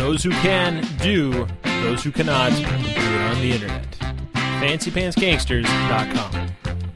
those who can do, those who cannot do it on the internet. FancyPantsGangsters.com.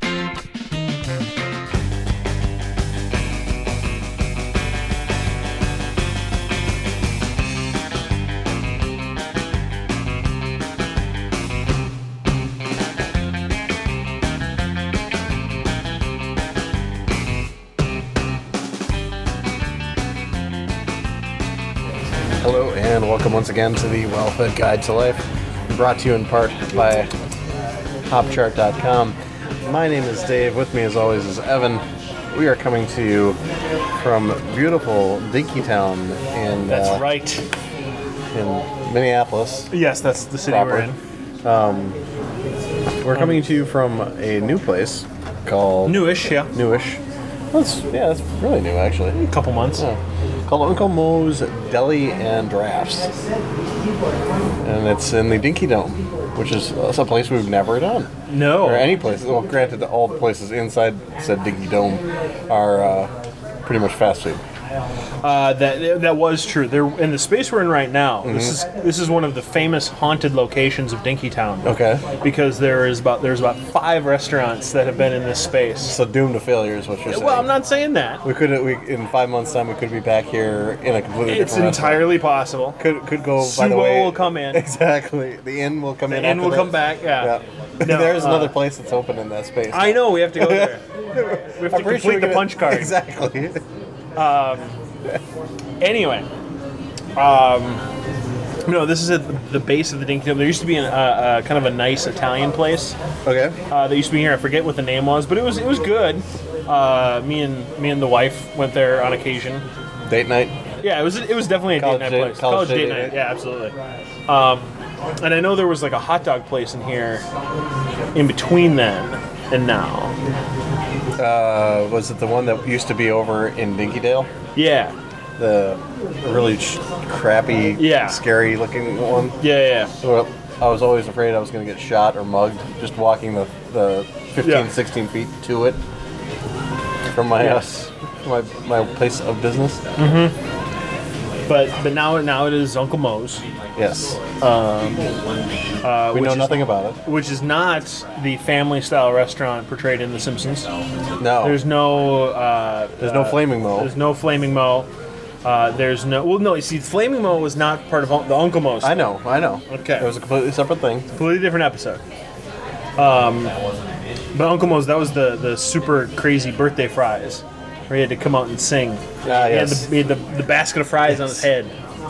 Hello and welcome once again to the Well-Fed Guide to Life, brought to you in part by HopChart.com. My name is Dave. With me as always is Evan. We are coming to you from beautiful Dinkytown in That's right. in Minneapolis. Yes, that's the city Proper. we're in. We're coming to you from a new place called Newish, yeah. Newish. It's really new actually. A couple months. Yeah. Called Uncle Moe's Deli and Drafts. And it's in the Dinky Dome, which is a place we've never done. No. Or any place. Well, granted, all the places inside said Dinky Dome are pretty much fast food. That was true. There in the space we're in right now. Mm-hmm. This is one of the famous haunted locations of Dinkytown. Okay. Because there's about 5 restaurants that have been in this space. So doomed to failure is what you're saying. Well, I'm not saying that. We in 5 months' time, we could be back here in a completely It's different entirely possible. restaurant. Could go, Sumo by the way. will come in. Exactly. The inn will come in. The inn after will come this. back, yeah. No, There's another place that's open in that space. I know, we have to go there. We have to complete the punch card. Exactly. Anyway, no, this is at the base of the Dinky Dome. There used to be kind of a nice Italian place Okay. that used to be here. I forget what the name was, but it was good. Me and the wife went there on occasion. Date night. Yeah, it was definitely a College date night date- place. college Date date night. night. Yeah, absolutely. And I know there was like a hot dog place in here in between then and now. Was it the one that used to be over in Dinkeydale? Yeah. The really crappy, Yeah. scary looking one? Yeah. Well, I was always afraid I was going to get shot or mugged just walking the 15, Yeah. 16 feet to it from my house, my place of business. But now it is Uncle Moe's. Yes. We which know is- nothing about it. Which is not the family-style restaurant portrayed in The Simpsons. No. There's no Flaming Moe. There's no Flaming Moe. There's no. Well, no. You see, Flaming Moe was not part of the Uncle Moe's. I know. Okay. It was a completely separate thing. Completely different episode. But Uncle Moe's, that was the super crazy birthday fries, where he had to come out and sing. Yes. He had the basket of fries on his head.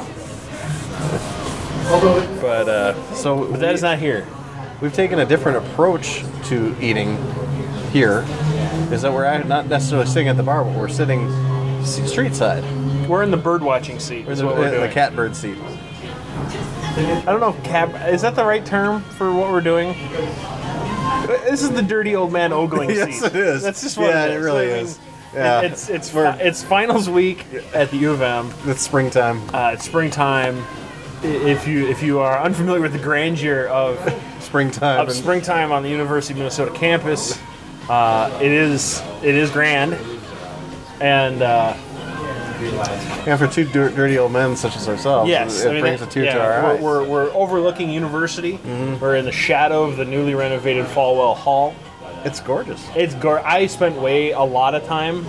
But that is not here. We've taken a different approach to eating here. Is that we're not necessarily sitting at the bar, but we're sitting street side. We're in the bird watching seat. Is what we're in the doing. catbird seat. I don't know if is that the right term for what we're doing? This is the dirty old man ogling Yes, seat. it is. That's just what Yeah, it is. it really I mean, is. Yeah. It's finals week at the U of M. It's springtime. It's springtime. If you are unfamiliar with the grandeur of Springtime. and- springtime on the University of Minnesota campus, it is grand, and and for two dirty old men such as ourselves, yes, it brings a tear to our eyes. we're overlooking University. We're in the shadow of the newly renovated Falwell Hall. It's gorgeous. It's I spent a lot of time.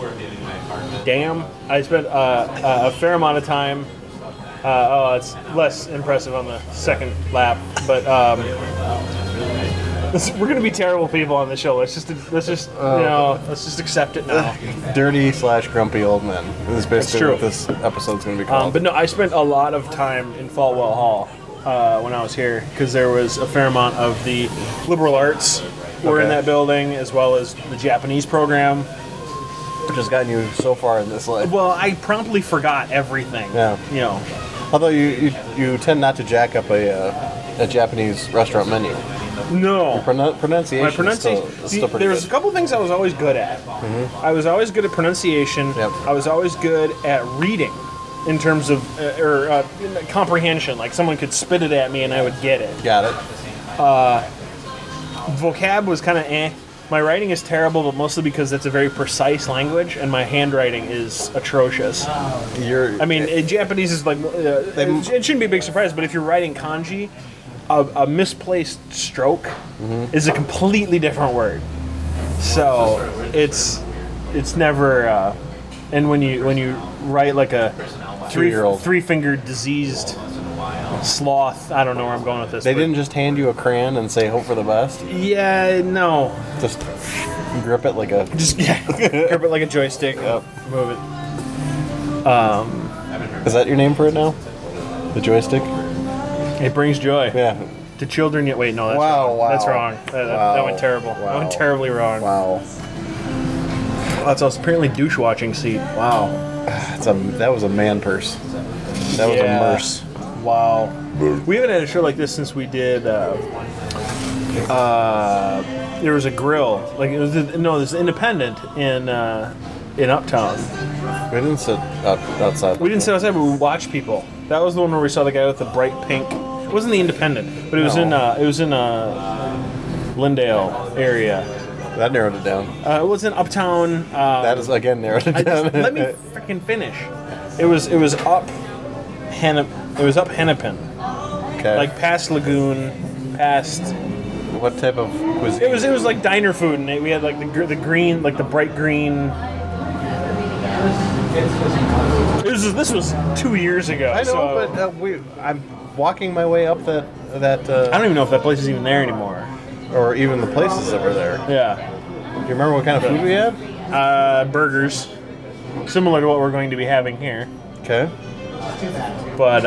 I spent a fair amount of time. It's less impressive on the second lap, but we're gonna be terrible people on the show. Let's just accept it now. Dirty/grumpy old men. This is basically true. what this episode's going to be called. But no, I spent a lot of time in Falwell Hall when I was here because there was a fair amount of the liberal arts were in Okay. that building, as well as the Japanese program. Which has gotten you so far in this life. Well, I promptly forgot everything. Yeah. You know. Although you tend not to jack up a Japanese restaurant menu. No. Pronunciation. My pronunciation. is still pretty There's good. a couple things I was always good at. I was always good at pronunciation. Yep. I was always good at reading, in terms of comprehension. Like someone could spit it at me and I would get it. Got it. Vocab was kind of eh. My writing is terrible, but mostly because it's a very precise language, and my handwriting is atrocious. I mean, Japanese is like it shouldn't be a big surprise, but if you're writing kanji, a misplaced stroke is a completely different word. So it's never. And when you write like a 2-year-old three-fingered diseased sloth, I don't know where I'm going with this. They didn't just hand you a crayon and say hope for the best. Yeah, no. Just grip it like a Grip it like a joystick. Yep. Move it. Is that your name for it now? The joystick? It brings joy. Yeah. To children yet. Wait, no, that's Wow, wrong. wow. That's wrong. That went terrible. Wow. That went terribly wrong. Wow. That's also apparently douche watching seat. Wow. That was a man purse. That was a merce. Wow. We haven't had a show like this since we did. There was a grill. Like it was this independent in Uptown. We didn't sit outside. We didn't sit outside, but we watched people. That was the one where we saw the guy with the bright pink. It wasn't the independent, but it was in Lindale area. That narrowed it down. It was in Uptown. That is again narrowed it down. Let me freaking finish. It was up Hennepin, Okay. like past Lagoon, past. What type of cuisine? It was like diner food, and we had like the green, like the bright green. This was 2 years ago. I know, so but I'm walking my way up that. I don't even know if that place is even there anymore. Or even the places that were there. Yeah, Do you remember what kind of food we had? burgers, similar to what we're going to be having here, Okay. but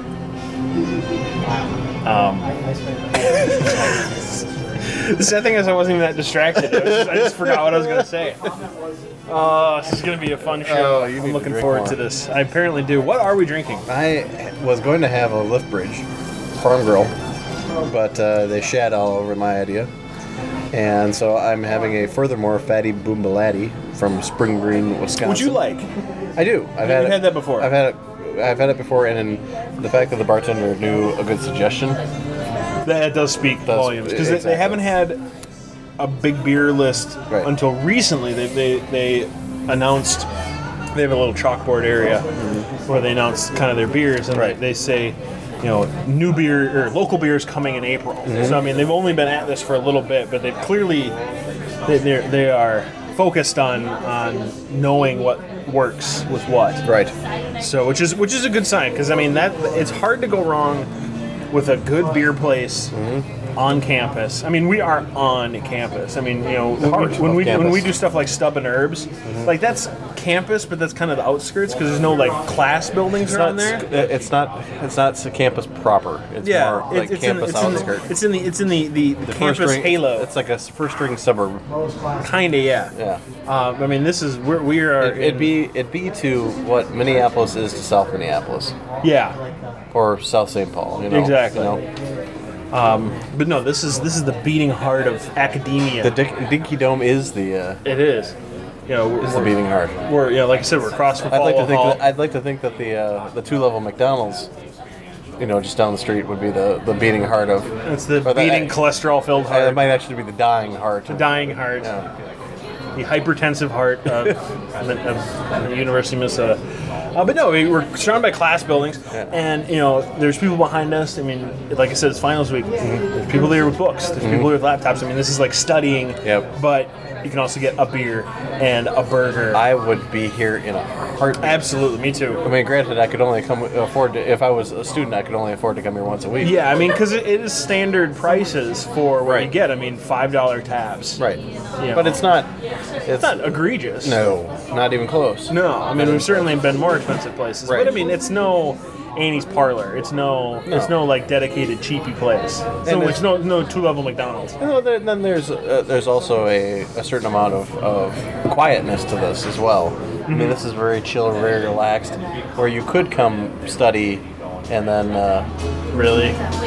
the sad thing is I wasn't even that distracted. I just forgot what I was going to say. Oh, this is going to be a fun show. Oh, you need I'm to looking drink forward more. to this. I apparently do. What are we drinking? I was going to have a lift bridge, farm grill, but they shat all over my idea. And so I'm having a furthermore fatty boombalatti from Spring Green, Wisconsin. Would you like? I do. I've had that before. I've had it before, and in the fact that the bartender knew a good suggestion. That does speak volumes because they exactly. haven't had a big beer list Right. until recently. They announced they have a little chalkboard area where they announce kind of their beers, and Right. they say, new beer or local beers coming in April. So I mean, they've only been at this for a little bit, but they've clearly they are focused on knowing what works with what. Right. So which is a good sign because I mean that it's hard to go wrong with a good beer place on campus. I mean, we are on campus. I mean, when we do stuff like Stub and Herbs, like that's campus, but that's kind of the outskirts because there's no like class buildings around there. It's not campus proper. It's more like campus outskirts. It's in the campus First ring- halo. It's like a first ring suburb. Kinda, yeah. Yeah. I mean, this is we are. It'd be to what Minneapolis is to South Minneapolis yeah. or South St. Paul. Exactly. But no, this is the beating heart of academia. the Dinky Dome is the It is. the beating heart. We're like I said, we're across from I'd like to Hall. think that the 2-level McDonald's, just down the street would be the beating heart of. It's the or beating cholesterol-filled It heart, might actually be the dying heart. the dying heart, Yeah. the hypertensive heart of the University of Minnesota. But no, we're surrounded by class buildings, and there's people behind us. I mean, like I said, it's finals week. There's people there with books. There's people there with laptops. I mean, this is like studying. Yep. But you can also get a beer and a burger. I would be here in a heartbeat. Absolutely, me too. I mean, granted, I could only afford to. If I was a student, I could only afford to come here once a week. Yeah, I mean, because it is standard prices for what you Right. get. I mean, $5 tabs. Right. Yeah. But it's not. It's not egregious. No, not even close. No, I mean we've certainly been more expensive places, Right. but I mean it's no Annie's Parlor. It's no like dedicated cheapy place. And It's no 2-level McDonald's. Then there's also a certain amount of quietness to this as well. I mean, this is very chill, very relaxed, where you could come study and then Really?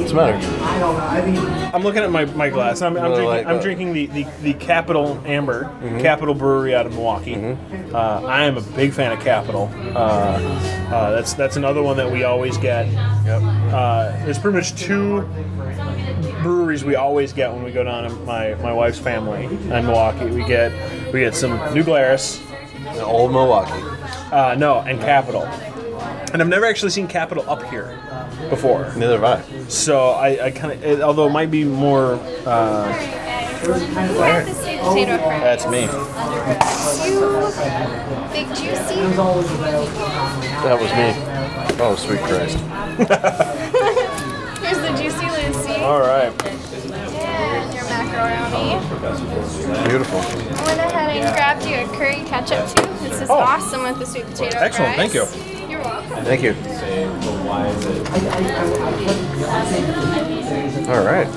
What's the matter? I'm looking at my glass. I'm drinking the Capital Amber, Capital Brewery out of Milwaukee. I am a big fan of Capital. That's another one that we always get. Yep. There's pretty much 2 breweries we always get when we go down to my wife's family in Milwaukee. We get some New Glarus. Old Milwaukee. No, and Capital. And I've never actually seen Capital up here before. Neither have I. So I kind of, although it might be more. Who had the sweet potato fries? That's me. You big juicy. That was me. Oh, sweet Christ. Here's the juicy Lucy. All right. And your macaroni. Beautiful. I went ahead and grabbed you a curry ketchup too. This is awesome with the sweet potato Excellent, fries. thank you. You're welcome. Thank you. All right.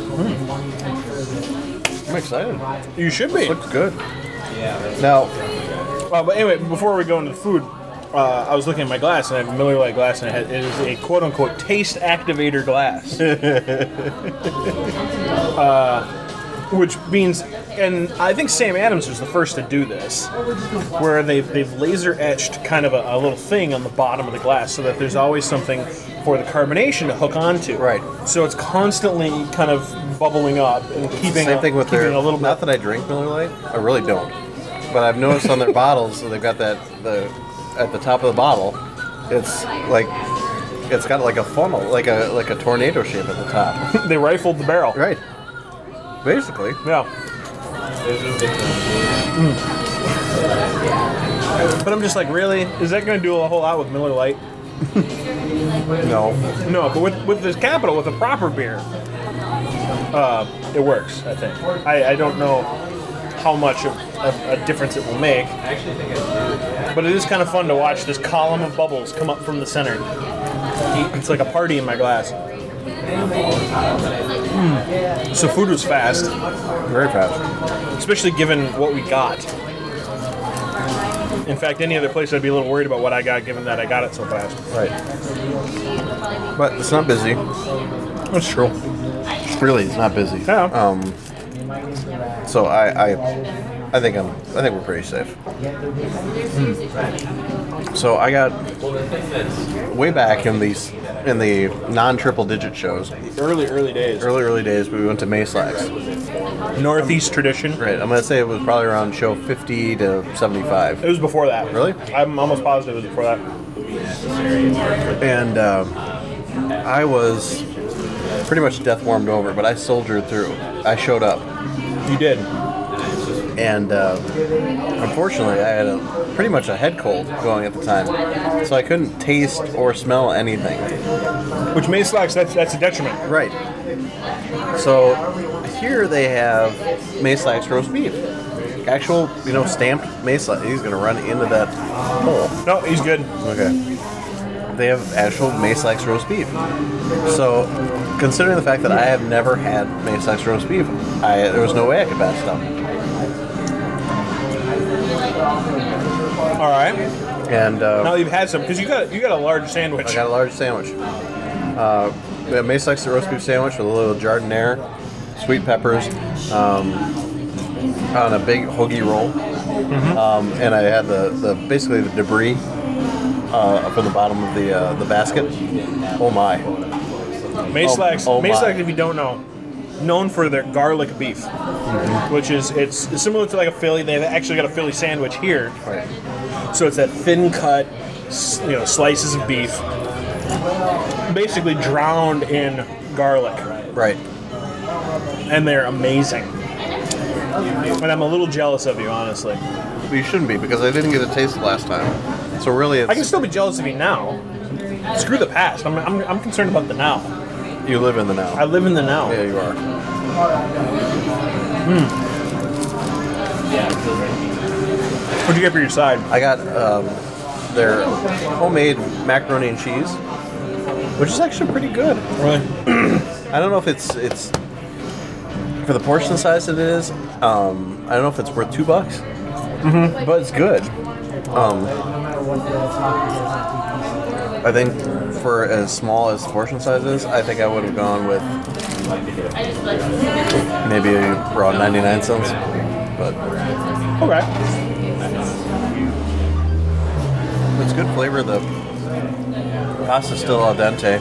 I'm excited. You should be. Looks good. Now, But anyway, before we go into the food, I was looking at my glass, and I have a Miller Lite glass, and it is a quote-unquote taste activator glass. Which means, and I think Sam Adams was the first to do this, where they've laser etched kind of a little thing on the bottom of the glass so that there's always something for the carbonation to hook onto. Right. So it's constantly kind of bubbling up and keeping same thing with keeping their. a little Not bit. that I drink Miller Lite. I really don't. But I've noticed on their bottles, so they've got at the top of the bottle, it's got like a funnel, like a tornado shape at the top. They rifled the barrel. Right. Basically. Yeah. But I'm just like, really? Is that going to do a whole lot with Miller Lite? No. No, but with this Capital, with a proper beer, it works, I think. I don't know how much of a difference it will make, but it is kind of fun to watch this column of bubbles come up from the center. It's like a party in my glass. So food was fast, Very fast. especially given what we got. In fact, any other place I'd be a little worried about what I got, given that I got it so fast. Right. But it's not busy. That's true. Really, it's not busy. Yeah. So I think we're pretty safe. So I got way back in the non-triple digit shows. Early days. Early days, we went to Mayslax. Northeast tradition. Right. I'm gonna say it was probably around show 50 to 75. It was before that. Really? I'm almost positive it was before that. And I was pretty much death warmed over, but I soldiered through. I showed up. You did. And unfortunately, I had pretty much a head cold going at the time, so I couldn't taste or smell anything. Which Mayslax, that's a detriment. Right. So here they have Mayslax roast beef, actual, stamped Mayslax. He's gonna run into that hole. No, he's good. Okay. They have actual Mayslax roast beef. So, considering the fact that I have never had Mayslax roast beef, there was no way I could pass it up. All right. And Now you've had some because you got a large sandwich. I got a large sandwich. We have Mayslax roast beef sandwich with a little jardiniere, sweet peppers, on a big hoagie roll, and I had the basically the debris up in the bottom of the basket. Oh my! Mayslax, Oh my. Mayslax, if you don't know, known for their garlic beef, which is it's similar to like a Philly. They've actually got a Philly sandwich here, Right. so it's that thin cut, slices of beef, basically drowned in garlic, Right. and they're amazing. And I'm a little jealous of you, honestly. But you shouldn't be, because I didn't get a taste last time. So really, it's, I can still be jealous of you now. Screw the past. I'm concerned about the now. you live in the now. I live in the now. Yeah, you are. What'd you get for your side? I got their homemade macaroni and cheese, which is actually pretty good. Really? I don't know if it's for the portion size that it is. I don't know if it's worth $2, but it's good. I think for as small as the portion size is, I think I would have gone with maybe around 99 cents. But Okay. it's good flavor. The pasta's still al dente.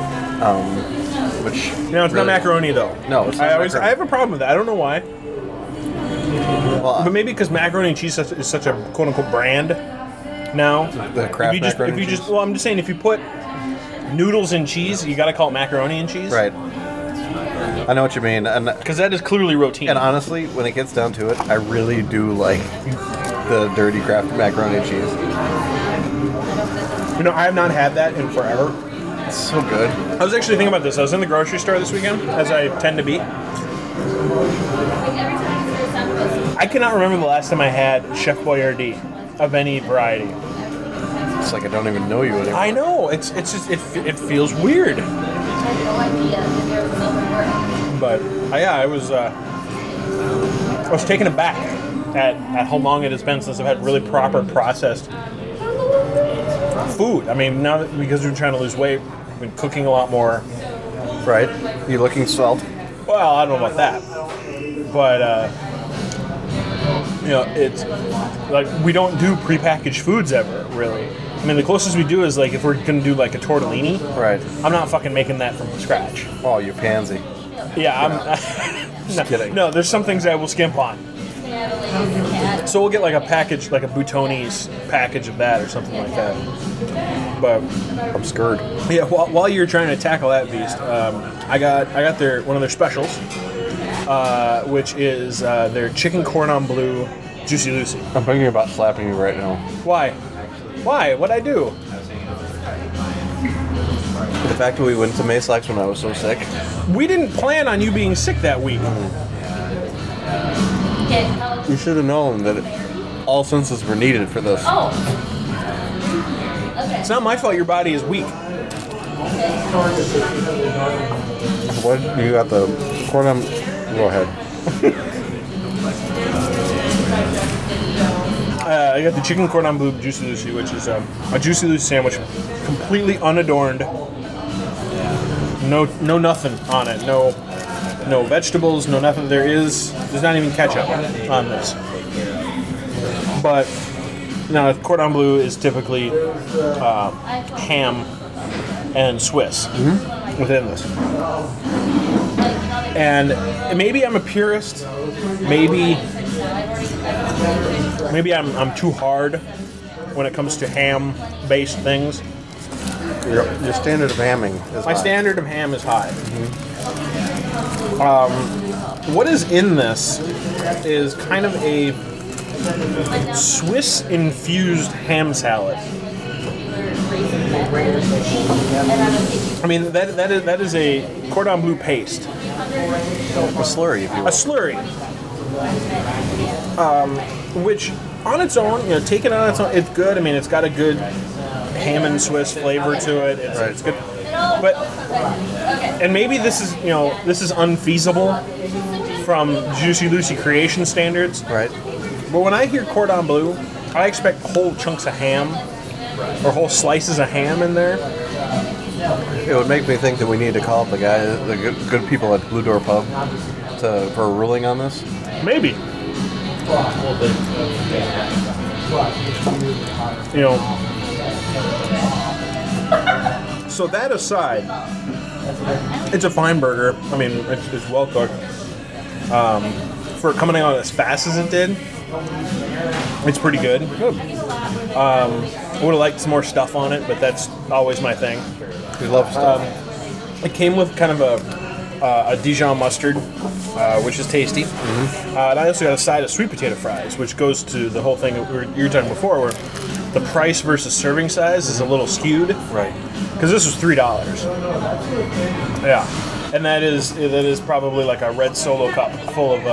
Which No, it's not really- macaroni though. No, it's not I macaroni. have a problem with that. I don't know why, Well, but maybe because macaroni and cheese is such a quote unquote brand now. the Kraft macaroni if you cheese. just, well, I'm just saying if you put noodles and cheese, you got to call it macaroni and cheese, Right. I know what you mean, and Because that is clearly routine. honestly, when it gets down to it, I really do like the dirty Kraft macaroni and cheese. You know, I have not had that in forever. It's so good. I was actually thinking about this. I was in the grocery store this weekend, as I tend to be. I cannot remember the last time I had Chef Boyardee of any variety. It's like I don't even know you anymore. I know it's just it feels weird. But yeah, I was taken aback at how long it has been since I've had really proper processed food. I mean, now that, because we're trying to lose weight, I've been cooking a lot more. Right? You looking svelte? Well, I don't know about that, but you know, it's like we don't do prepackaged foods ever, really. I mean, the closest we do is like if we're gonna do like a tortellini. Right. I'm not fucking making that from scratch. Oh, you pansy. Yeah, I'm. No, kidding. no, there's some things I will skimp on. So we'll get like a package, like a Boutoni's package of that or something like that. But Obscured. yeah, while you're trying to tackle that beast, I got one of their specials, which is their chicken cordon bleu Juicy Lucy. I'm thinking about slapping you right now. Why? Why? What'd I do? The fact that we went to Mayslax when I was so sick. Mm-hmm. We didn't plan on you being sick that week. You should have known that all senses were needed for this. Oh. Okay. It's not my fault your body is weak. What? You got the cordon. Go ahead. I got the chicken cordon bleu Juicy Lucy, which is a Juicy Lucy sandwich, completely unadorned. No nothing on it. No vegetables. No nothing. There's not even ketchup on this. But now cordon bleu is typically ham and Swiss within this. And maybe I'm a purist. Maybe I'm too hard when it comes to ham-based things. Your standard of hamming is My high. standard of ham is high. What is in this is kind of a Swiss-infused ham salad. I mean, that is a cordon bleu paste. A slurry, if you A will. slurry. Which, on its own, taken on its own, it's good. I mean, it's got a good ham and Swiss flavor to it. It's good. But, and maybe this is unfeasible from Juicy Lucy creation standards. Right. But when I hear cordon bleu, I expect whole chunks of ham or whole slices of ham in there. It would make me think that we need to call up the good people at Blue Door Pub for a ruling on this. Maybe. So that aside, it's a fine burger. I mean, it's well cooked. For coming out as fast as it did, it's pretty good. I would have liked some more stuff on it, but that's always my thing. We love stuff. It came with kind of a Dijon mustard, which is tasty. And I also got a side of sweet potato fries, which goes to the whole thing that you were talking before, where the price versus serving size is a little skewed. Right. Because this was $3. Yeah, and that is probably like a red Solo cup full of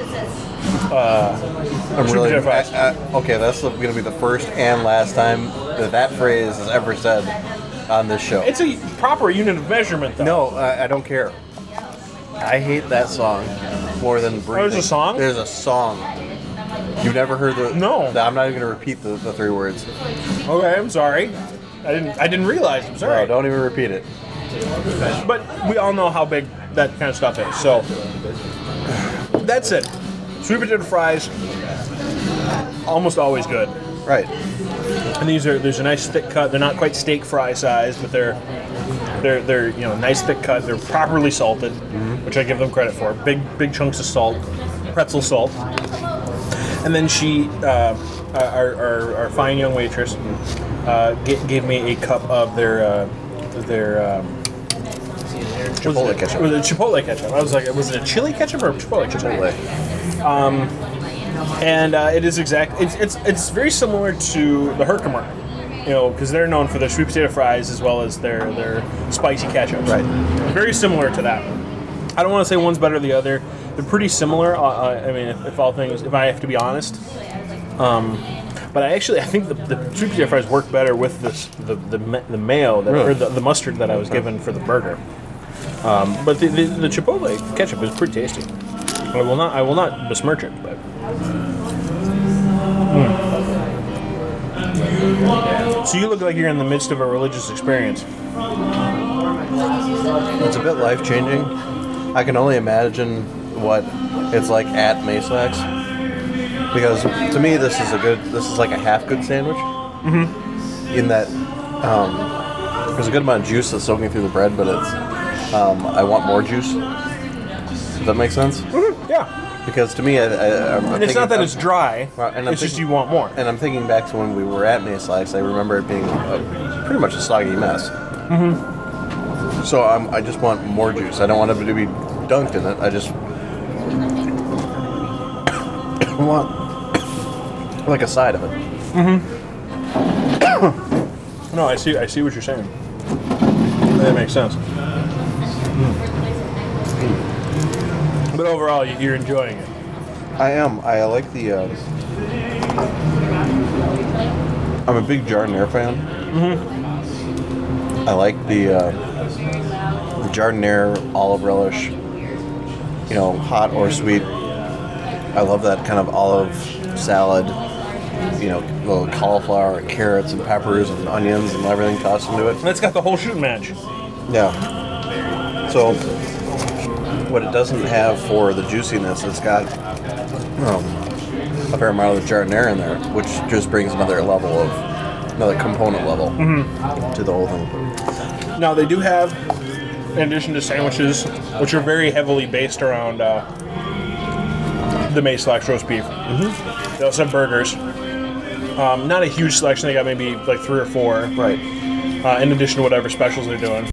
I'm really potato fries. okay. That's going to be the first and last time that phrase is ever said on this show. It's a proper unit of measurement, though. No, I don't care. I hate that song more than breathing. There's a song? There's a song. You've never heard the? No. I'm not even going to repeat the three words. Okay, I'm sorry. I didn't realize. I'm sorry. No, don't even repeat it. But we all know how big that kind of stuff is. So that's it. Sweet potato fries, almost always good. Right. And there's a nice thick cut. They're not quite steak fry size, but they're nice thick cut. They're properly salted, which I give them credit for. Big chunks of salt, pretzel salt. And then she, our fine young waitress, gave me a cup of their Chipotle ketchup. Was it Chipotle ketchup? I was like, was it a chili ketchup or Chipotle ketchup? Chipotle. And it is it's very similar to the Herkimer, because they're known for their sweet potato fries as well as their spicy ketchups. Right. Very similar to that. I don't want to say one's better than the other. They're pretty similar. I mean, if I have to be honest. But I think the sweet potato fries work better with the mayo or the mustard that I was given for the burger. But the Chipotle ketchup is pretty tasty. I will not besmirch it, but. So you look like you're in the midst of a religious experience. It's a bit life-changing. I can only imagine what it's like at Mayslax. Because to me, this is like a half-good sandwich. Mm-hmm. In that there's a good amount of juice that's soaking through the bread, but it's I want more juice. Does that make sense? Mm-hmm. Yeah. Because to me, and it's not that it's dry. It's just you want more. And I'm thinking back to when we were at Mayslax. I remember it being pretty much a soggy mess. Mm-hmm. So I just want more juice. I don't want it to be dunked in it. I just want like a side of it. Mm-hmm. No, I see what you're saying. That makes sense. But overall, you're enjoying it. I am. I like the. I'm a big Jardiniere fan. Mm-hmm. I like the Jardiniere olive relish. Hot or sweet. I love that kind of olive salad. Little cauliflower and carrots and peppers and onions and everything tossed into it. And it's got the whole shooting match. Yeah. So. What it doesn't have for the juiciness, it's got a fair amount of the Jardiniere in there, which just brings another component level to the whole thing. Now they do have, in addition to sandwiches, which are very heavily based around the Mayslax roast beef. Mm-hmm. They also have burgers. Not a huge selection. They got maybe like 3 or 4. Right. In addition to whatever specials they're doing.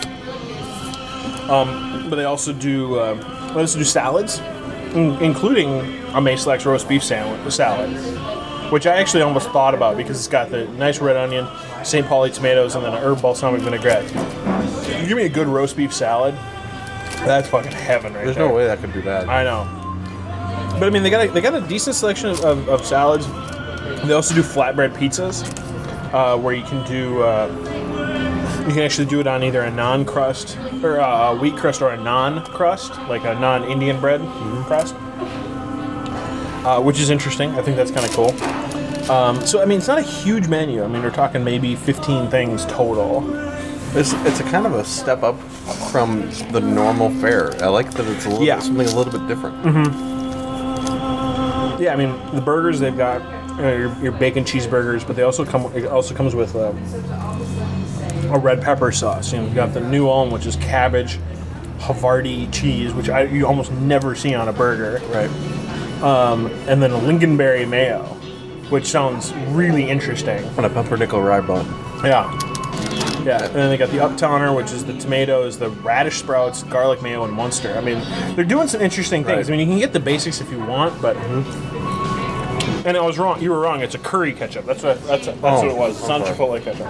But they also do salads, including a Mayslax roast beef salad, which I actually almost thought about because it's got the nice red onion, St. Pauli tomatoes, and then an herb balsamic vinaigrette. You give me a good roast beef salad, that's fucking heaven right There's there. no way that could be bad. I know. But I mean, they got a decent selection of salads. They also do flatbread pizzas, where you can do. You can actually do it on either a non-crust, or a wheat crust, or a non-crust, like a non-Indian bread crust, which is interesting. I think that's kind of cool. So, I mean, it's not a huge menu. I mean, we're talking maybe 15 things total. It's a kind of a step up from the normal fare. I like that it's something a little bit different. Mm-hmm. Yeah, I mean, the burgers, they've got your bacon cheeseburgers, but it also comes with a red pepper sauce. You've got the New Ulm, which is cabbage, Havarti cheese, which you almost never see on a burger. Right. And then a lingonberry mayo, which sounds really interesting. On a pumpernickel rye bun. Yeah. Yeah, and then they got the Uptowner, which is the tomatoes, the radish sprouts, garlic mayo, and Munster. I mean, they're doing some interesting things. Right. I mean, you can get the basics if you want, but... And I was wrong. You were wrong. It's a curry ketchup. That's what it was. It's not Chipotle ketchup.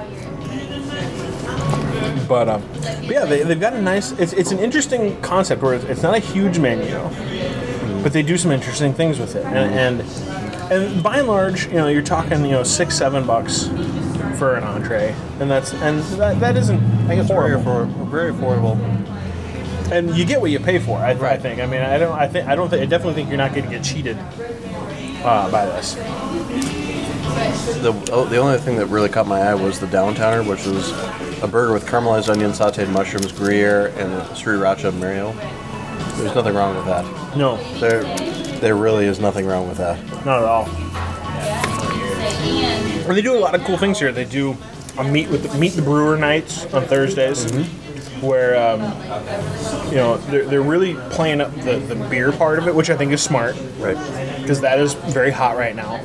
But yeah, they've got a nice... It's an interesting concept where it's not a huge menu, but they do some interesting things with it. And by and large, you're talking, $6-7 for an entree, and that isn't I think it's horrible. very affordable. And you get what you pay for. I think. I mean, I definitely think you're not going to get cheated by this. The only thing that really caught my eye was the Downtowner, which was a burger with caramelized onion, sautéed mushrooms, Gruyere, and sriracha mayo. There's nothing wrong with that. No, There really is nothing wrong with that. not at all. And they do a lot of cool things here. They do a meet the brewer nights on Thursdays, where they're really playing up the beer part of it, which I think is smart, Right. because that is very hot right now.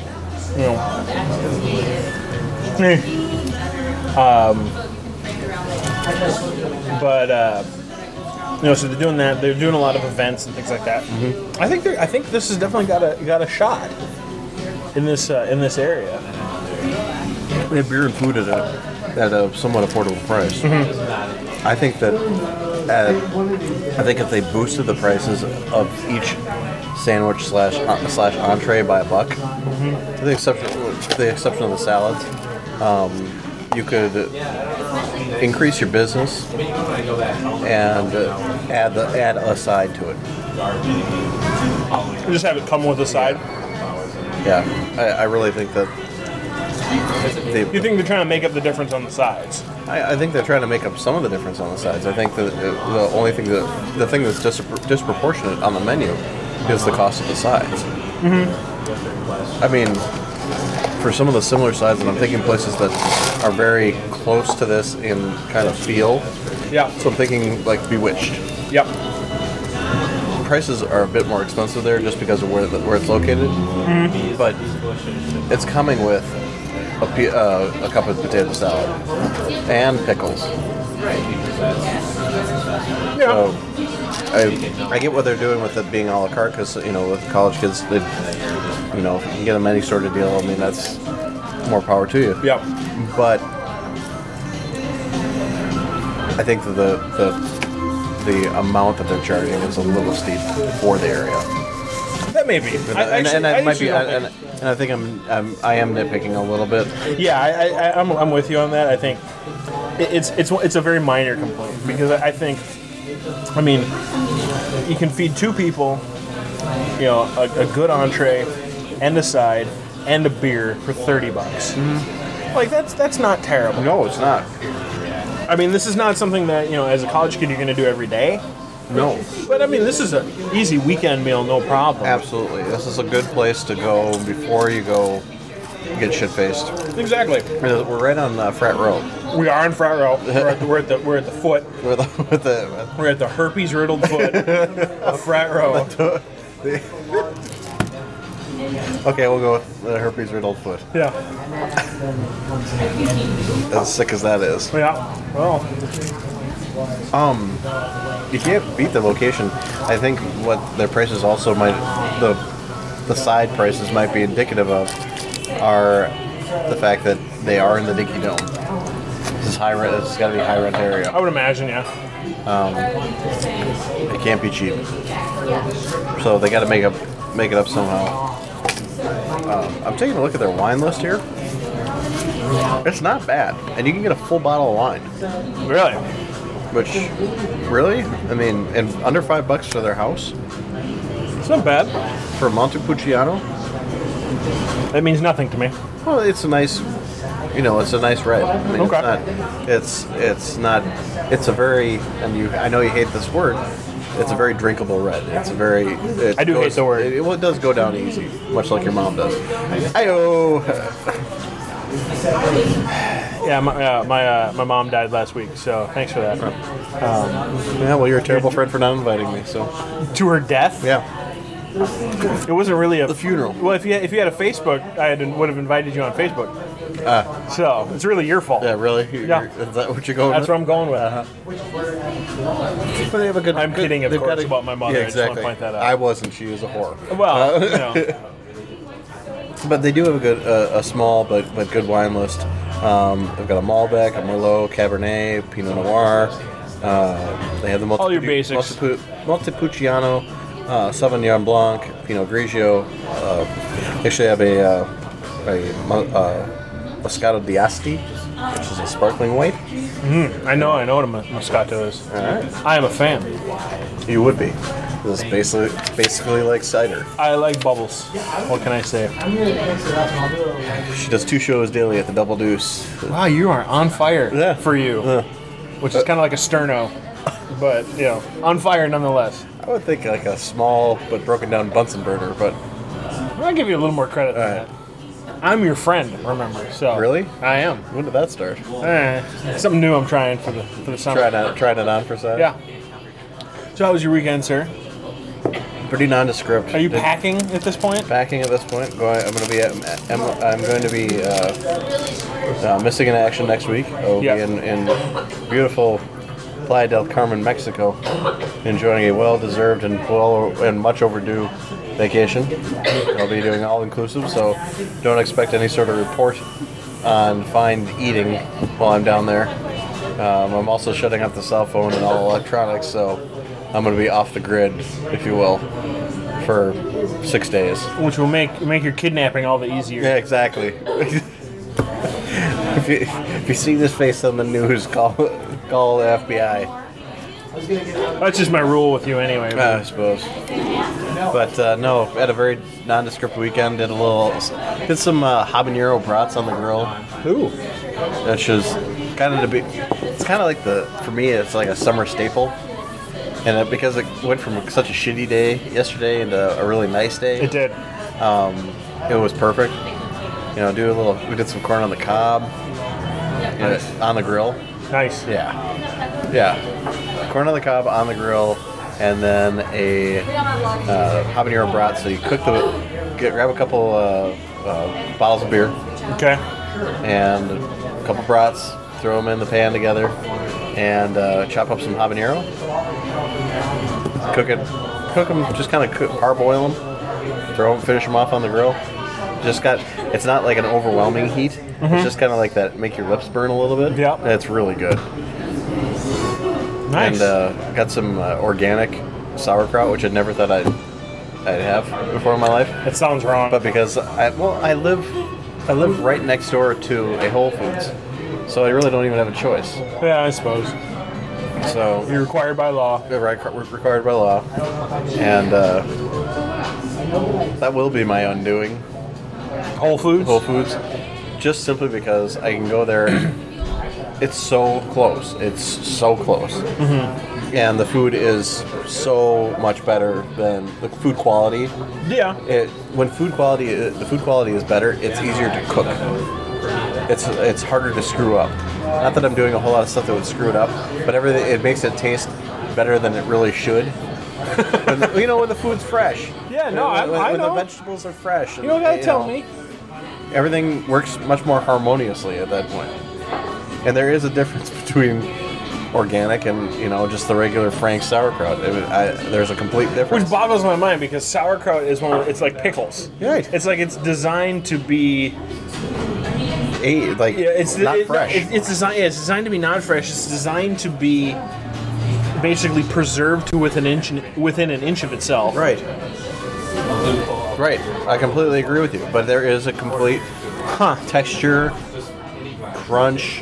So they're doing that. They're doing a lot of events and things like that. I think this has definitely got a shot in this area. They have beer and food at a somewhat affordable price. I think that if they boosted the prices of each sandwich slash entree by $1, to the exception of the salads, you could increase your business and add a side to it. Just have it come with a side. Yeah, I really think that. You think they're trying to make up the difference on the sides? I think they're trying to make up some of the difference on the sides. I think that the thing that's disproportionate on the menu is the cost of the sides. I mean, for some of the similar sides, and I'm thinking places that are very close to this in kind of feel. Yeah. So I'm thinking like Bewitched. Yep. Prices are a bit more expensive there just because of where it's located. But it's coming with a cup of potato salad and pickles. Yeah. So I get what they're doing with it being a la carte, because with college kids, you can get them any sort of deal. I mean, that's more power to you. Yep. But I think that the amount that they're charging is a little steep for the area. That may be. And I think I am nitpicking a little bit. Yeah, I'm with you on that. I think it's a very minor complaint, because I think, I mean, you can feed two people, a good entree and a side and a beer for $30. Like that's not terrible. No, it's not. I mean, this is not something that as a college kid you're going to do every day. No. But I mean, this is an easy weekend meal, no problem. Absolutely. This is a good place to go before you go get shit-faced. Exactly. We're right on Frat Row. We are in Frat Row. We're at the foot. We're at the herpes-riddled foot of Frat Row. Okay, we'll go with the herpes-riddled foot. Yeah. As sick as that is. Yeah. Well. You can't beat the location. I think what their prices also might, the side prices might be indicative of, are the fact that they are in the Dinky Dome. This is high rent. It's got to be a high rent area. I would imagine, yeah. It can't be cheap. So they got to make it up somehow. I'm taking a look at their wine list here. It's not bad, and you can get a full bottle of wine. Really? Which, really? I mean, and under $5 for their house? It's not bad. For Montepulciano? That means nothing to me. Well, it's a nice, it's a nice red. I mean, Okay. It's not, it's a very, and I know you hate this word, it's a very drinkable red. It's a very, I do hate the word. It does go down easy, much like your mom does. Ayo! Yeah, my mom died last week, so thanks for that. Yeah, well, you're a terrible friend for not inviting me, so. To her death? Yeah. It wasn't really The funeral. Well, if you had a Facebook, would have invited you on Facebook. So it's really your fault. Yeah, really? Yeah. Is that what you're going That's with? where I'm going with. But they have a good. I'm kidding, of they've course, got about my mother. Yeah, I just want exactly. to point that out. I wasn't. She was a whore. Well, But they do have a small but good wine list. They've got a Malbec, a Merlot, Cabernet, Pinot Noir. They have the All your basics. Montepulciano, Sauvignon Blanc, Pinot Grigio. They actually have a Moscato d'Asti, which is a sparkling white. I know what a Moscato is. All right. I am a fan. You would be. It's basically like cider. I like bubbles. What can I say? She does 2 shows daily at the Double Deuce. Wow, you are on fire Yeah. for you. Which is kind of like a sterno. But, on fire nonetheless. I would think like a small but broken down Bunsen burner, but I'll give you a little more credit than All right. that. I'm your friend, remember. So Really? I am. when did that start? It's something new I'm trying for the summer. Trying it on for a second? Yeah. So how was your weekend, sir? Pretty nondescript. Are you packing at this point? Packing at this point? I'm going to be missing in action next week. I'll be in beautiful Playa del Carmen, Mexico, enjoying a well-deserved and much overdue vacation. I'll be doing all-inclusive, so don't expect any sort of report on fine eating while I'm down there. I'm also shutting off the cell phone and all electronics, so I'm going to be off the grid, if you will, for 6 days. Which will make your kidnapping all the easier. Yeah, exactly. If you see this face on the news, call the FBI. That's just my rule with you anyway. I suppose. But no, had a very nondescript weekend. Did some habanero brats on the grill. Ooh. Which is it's kind of like for me, it's like a summer staple. And because it went from such a shitty day yesterday into a really nice day. It did. It was perfect. We did some corn on the cob. On the grill. Nice. Yeah. Corn on the cob on the grill, and then a habanero brat. So you grab a couple bottles of beer. Okay. And a couple brats, throw them in the pan together, and chop up some habanero. Cook them, just kind of parboil them, finish them off on the grill. It's not like an overwhelming heat. Mm-hmm. It's just kind of like that, make your lips burn a little bit. Yeah. It's really good. Nice. And got some organic sauerkraut, which I never thought I'd have before in my life. It sounds wrong. But because I live right next door to a Whole Foods, so I really don't even have a choice. Yeah, I suppose. So you're required by law. We're required by law, and that will be my undoing. Whole Foods? Whole Foods. Just simply because I can go there. It's so close. Mm-hmm. And the food is so much better than the food quality. Yeah. When the food quality is better, it's easier to cook. It's harder to screw up. Not that I'm doing a whole lot of stuff that would screw it up, but it makes it taste better than it really should. when the food's fresh. Yeah, no, I know. When the vegetables are fresh. You don't gotta tell me. Everything works much more harmoniously at that point. And there is a difference between organic and, just the regular Frank sauerkraut. There's a complete difference. Which boggles my mind because sauerkraut is it's like pickles. Right. It's like it's designed to be not fresh. It's designed to be not fresh. It's designed to be basically preserved to within an inch of itself. Right. Right. I completely agree with you. But there is a complete texture, crunch.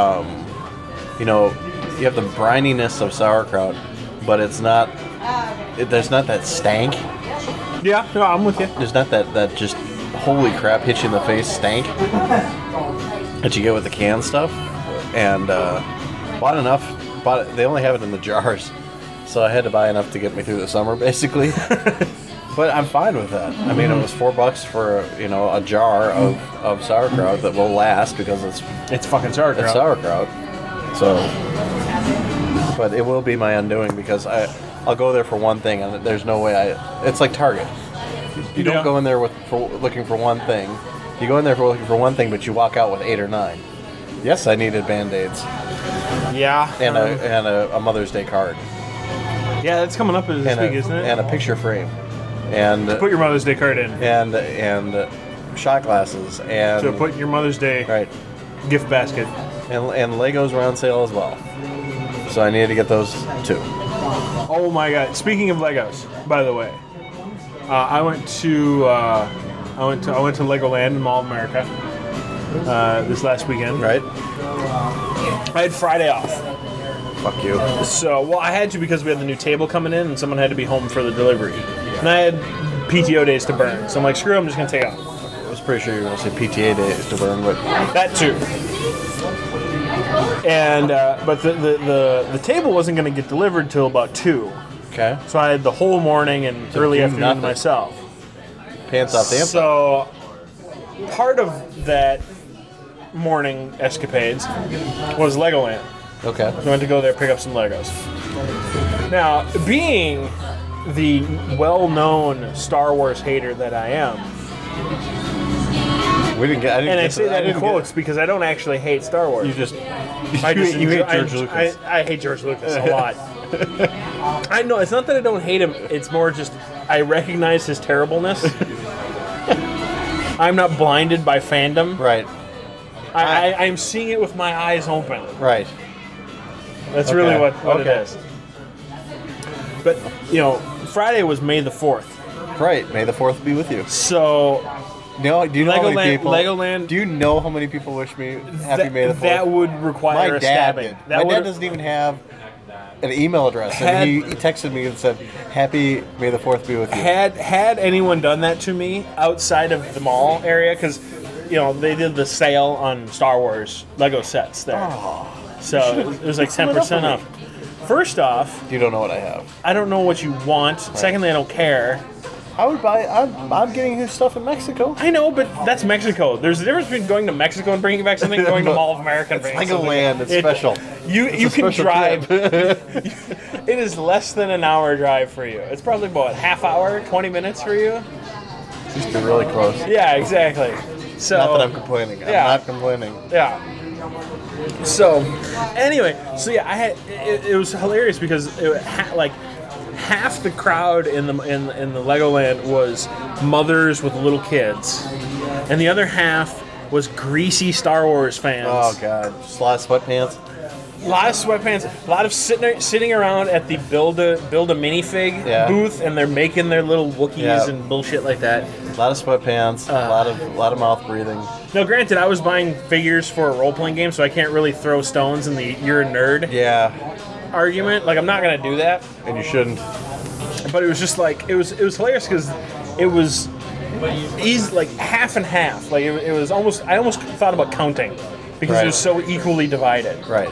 You have the brininess of sauerkraut, but it's not. There's not that stank. Yeah, no, I'm with you. There's not that just holy crap hit you in the face stank that you get with the canned stuff. And bought enough. They only have it in the jars, so I had to buy enough to get me through the summer, basically. But I'm fine with that. I mean, it was $4 for a jar of sauerkraut that will last because it's fucking sauerkraut. It's sauerkraut. So, but it will be my undoing because I'll go there for one thing, and there's no way it's like Target. You don't go in there looking for one thing. You go in there looking for one thing, but you walk out with 8 or 9. Yes, I needed Band-Aids. Yeah. And a Mother's Day card. Yeah, that's coming up this week, isn't it? And a picture frame. And to put your Mother's Day card in. And shot glasses. And to put your Mother's Day gift basket. And Legos are on sale as well. So I needed to get those too. Oh my God! Speaking of Legos, by the way, I went to Legoland in Mall of America this last weekend. Right. I had Friday off. Fuck you. So, well, I had to because we had the new table coming in and someone had to be home for the delivery. And I had PTO days to burn. So I'm like, screw it, I'm just going to take off. I was pretty sure you were going to say PTA days to burn, but... That too. And, but the table wasn't going to get delivered till about 2. Okay. So I had the whole morning and early do afternoon to nothing. myself. Pants off the inside. So part of that morning escapades was Legoland. Okay. So I went to go there pick up some Legos. Now, being the well-known Star Wars hater that I am, We didn't get... and I say that in quotes because I don't actually hate Star Wars. You just... You hate George Lucas. I hate George Lucas a lot. I know, it's not that I don't hate him, it's more just I recognize his terribleness. I'm not blinded by fandom. Right. I'm seeing it with my eyes open. Right. That's Okay. really what it Okay. is. But, Friday was May the 4th. Right. May the 4th be with you. So, No, do you know how many people... Legoland... Do you know how many people wish me Happy May the 4th? That would require My a dad stabbing. did. That My would- dad doesn't even have an email address, and he texted me and said, "Happy May the 4th be with you." Had anyone done that to me outside of the mall area, because they did the sale on Star Wars Lego sets there, so it was like 10% off. First off, You don't know what I have. I don't know what you want. Secondly, I don't care. I would buy. I'm getting his stuff in Mexico. I know, but that's Mexico. There's a difference between going to Mexico and bringing back something and going to Mall of America and It's bringing something. Legoland. It's special. You It's a can special drive. trip. It is less than an hour drive for you. It's probably about half hour, 20 minutes for you. It used to be really close. Yeah, exactly. So Not that I'm complaining. I'm Yeah. not complaining. yeah. So anyway, I had it was hilarious because half the crowd in the Legoland was mothers with little kids, and the other half was greasy Star Wars fans. Oh god, just a lot of sweatpants. A lot of sweatpants, a lot of sitting around at the build a minifig Yeah. booth, and they're making their little Wookiees Yeah. and bullshit like that. A lot of sweatpants. a lot of mouth breathing. Now, granted, I was buying figures for a role playing game, so I can't really throw stones in the "you're a nerd" Yeah, argument. Like, I'm not gonna do that. and you shouldn't. But it was just like it was hilarious because it was easy, like half and half. Like it was almost I almost thought about counting because Right. it was so equally divided. Right.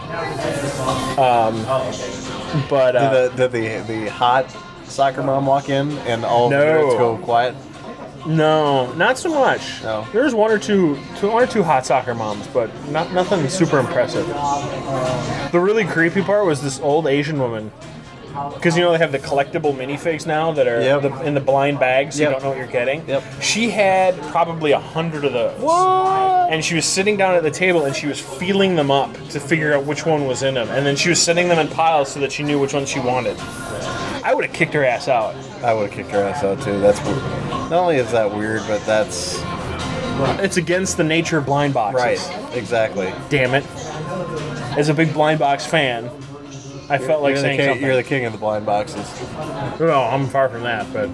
But Did the hot soccer mom walk in and all of the No. nerds go quiet? no, not so much. No. There's one or two hot soccer moms, but nothing super impressive. The really creepy part was this old Asian woman. Because they have the collectible minifigs now that are Yep. in the blind bags, so Yep. you don't know what you're getting. Yep. She had probably 100 of those. What? And she was sitting down at the table and she was feeling them up to figure out which one was in them. And then she was setting them in piles so that she knew which one she wanted. I would have kicked her ass out. I would have kicked her ass out too. That's weird. Not only is that weird, but that's It's against the nature of blind boxes. right. Exactly. Damn it. As a big blind box fan, I felt like saying something. You're the king of the blind boxes. Well, I'm far from that, but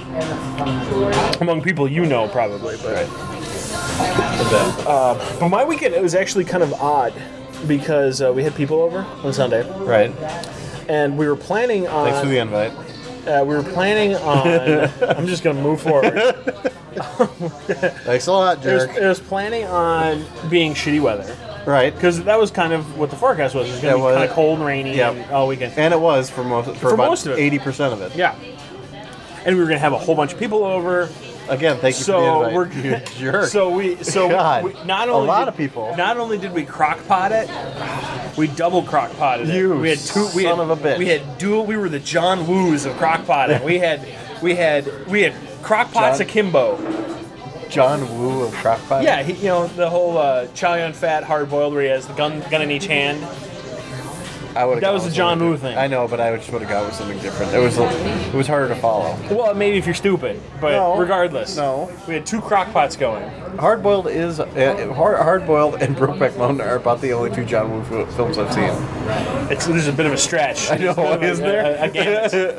among people you know probably. But Right. but my weekend, it was actually kind of odd because we had people over on Sunday, Right. and we were planning on. Thanks for the invite. We were planning on. I'm just gonna move forward. Thanks a lot, jerk. It was planning on being shitty weather Right. because that was kind of what the forecast was. It was gonna It be was. kind of cold and rainy Yep. all weekend. And it was for about most of it. 80% of it. Yeah, and we were gonna have a whole bunch of people over. Again, thank you So for the we're invite. You jerk. So we God, not a only lot did- of people. Not only did we crock pot it, we double crock potted it. You we had two. We son had, of a bitch. We had dual. We were the John Woos of crock potting. we had crock pots John- akimbo. John Woo of Crockpot. Yeah, the whole chow yun fat hard boiled where he has the gun in each hand. I would've That gone was the with John something Woo different. thing. I know, but I just would have gone with something different. It was harder to follow. Well, maybe if you're stupid, but No. regardless, No. we had two crock pots going. Hard Boiled and Brokeback Mountain are about the only two John Woo films I've seen. There's a bit of a stretch. I know, It's kind of isn't there? a gamut.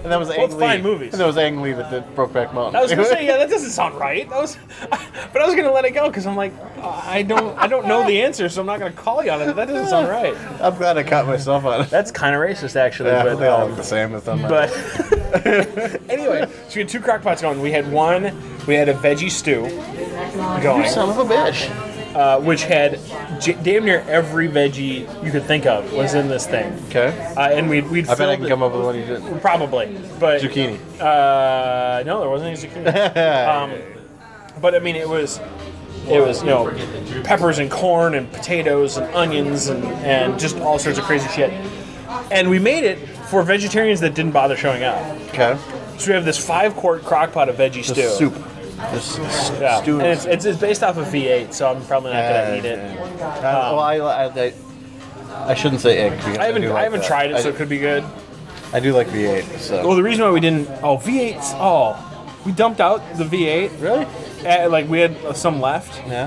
And that was Ang Both Lee. fine movies. And that was Ang Lee that did Brokeback Mountain. I was gonna say, yeah, that doesn't sound right. But I was gonna let it go because I'm like, I don't know the answer, so I'm not gonna call you on it. That doesn't sound right. I'm glad I caught myself on it. That's kind of racist, actually. Yeah, but they all look the same with them. But anyway, so we had 2 crock pots going. We had we had a veggie stew going, Son of a bitch. which had damn near every veggie you could think of was in this thing. Okay. And we'd I bet I filled can it- come up with one you didn't. Probably, but Zucchini. No, there wasn't any zucchini. But I mean, it was peppers and corn and potatoes and onions and just all sorts of crazy shit. And we made it for vegetarians that didn't bother showing up. Okay. So we have this 5-quart crock pot of veggie stew. Soup. This Yeah, stew. and it's based off of V8, so I'm probably not gonna eat it. Well, I shouldn't say egg. Because I do like haven't that. tried it, so it could be good. I do like V8. So. Well, the reason why we didn't. Oh, V8s. Oh, we dumped out the V8. Really? Like we had some left. Yeah.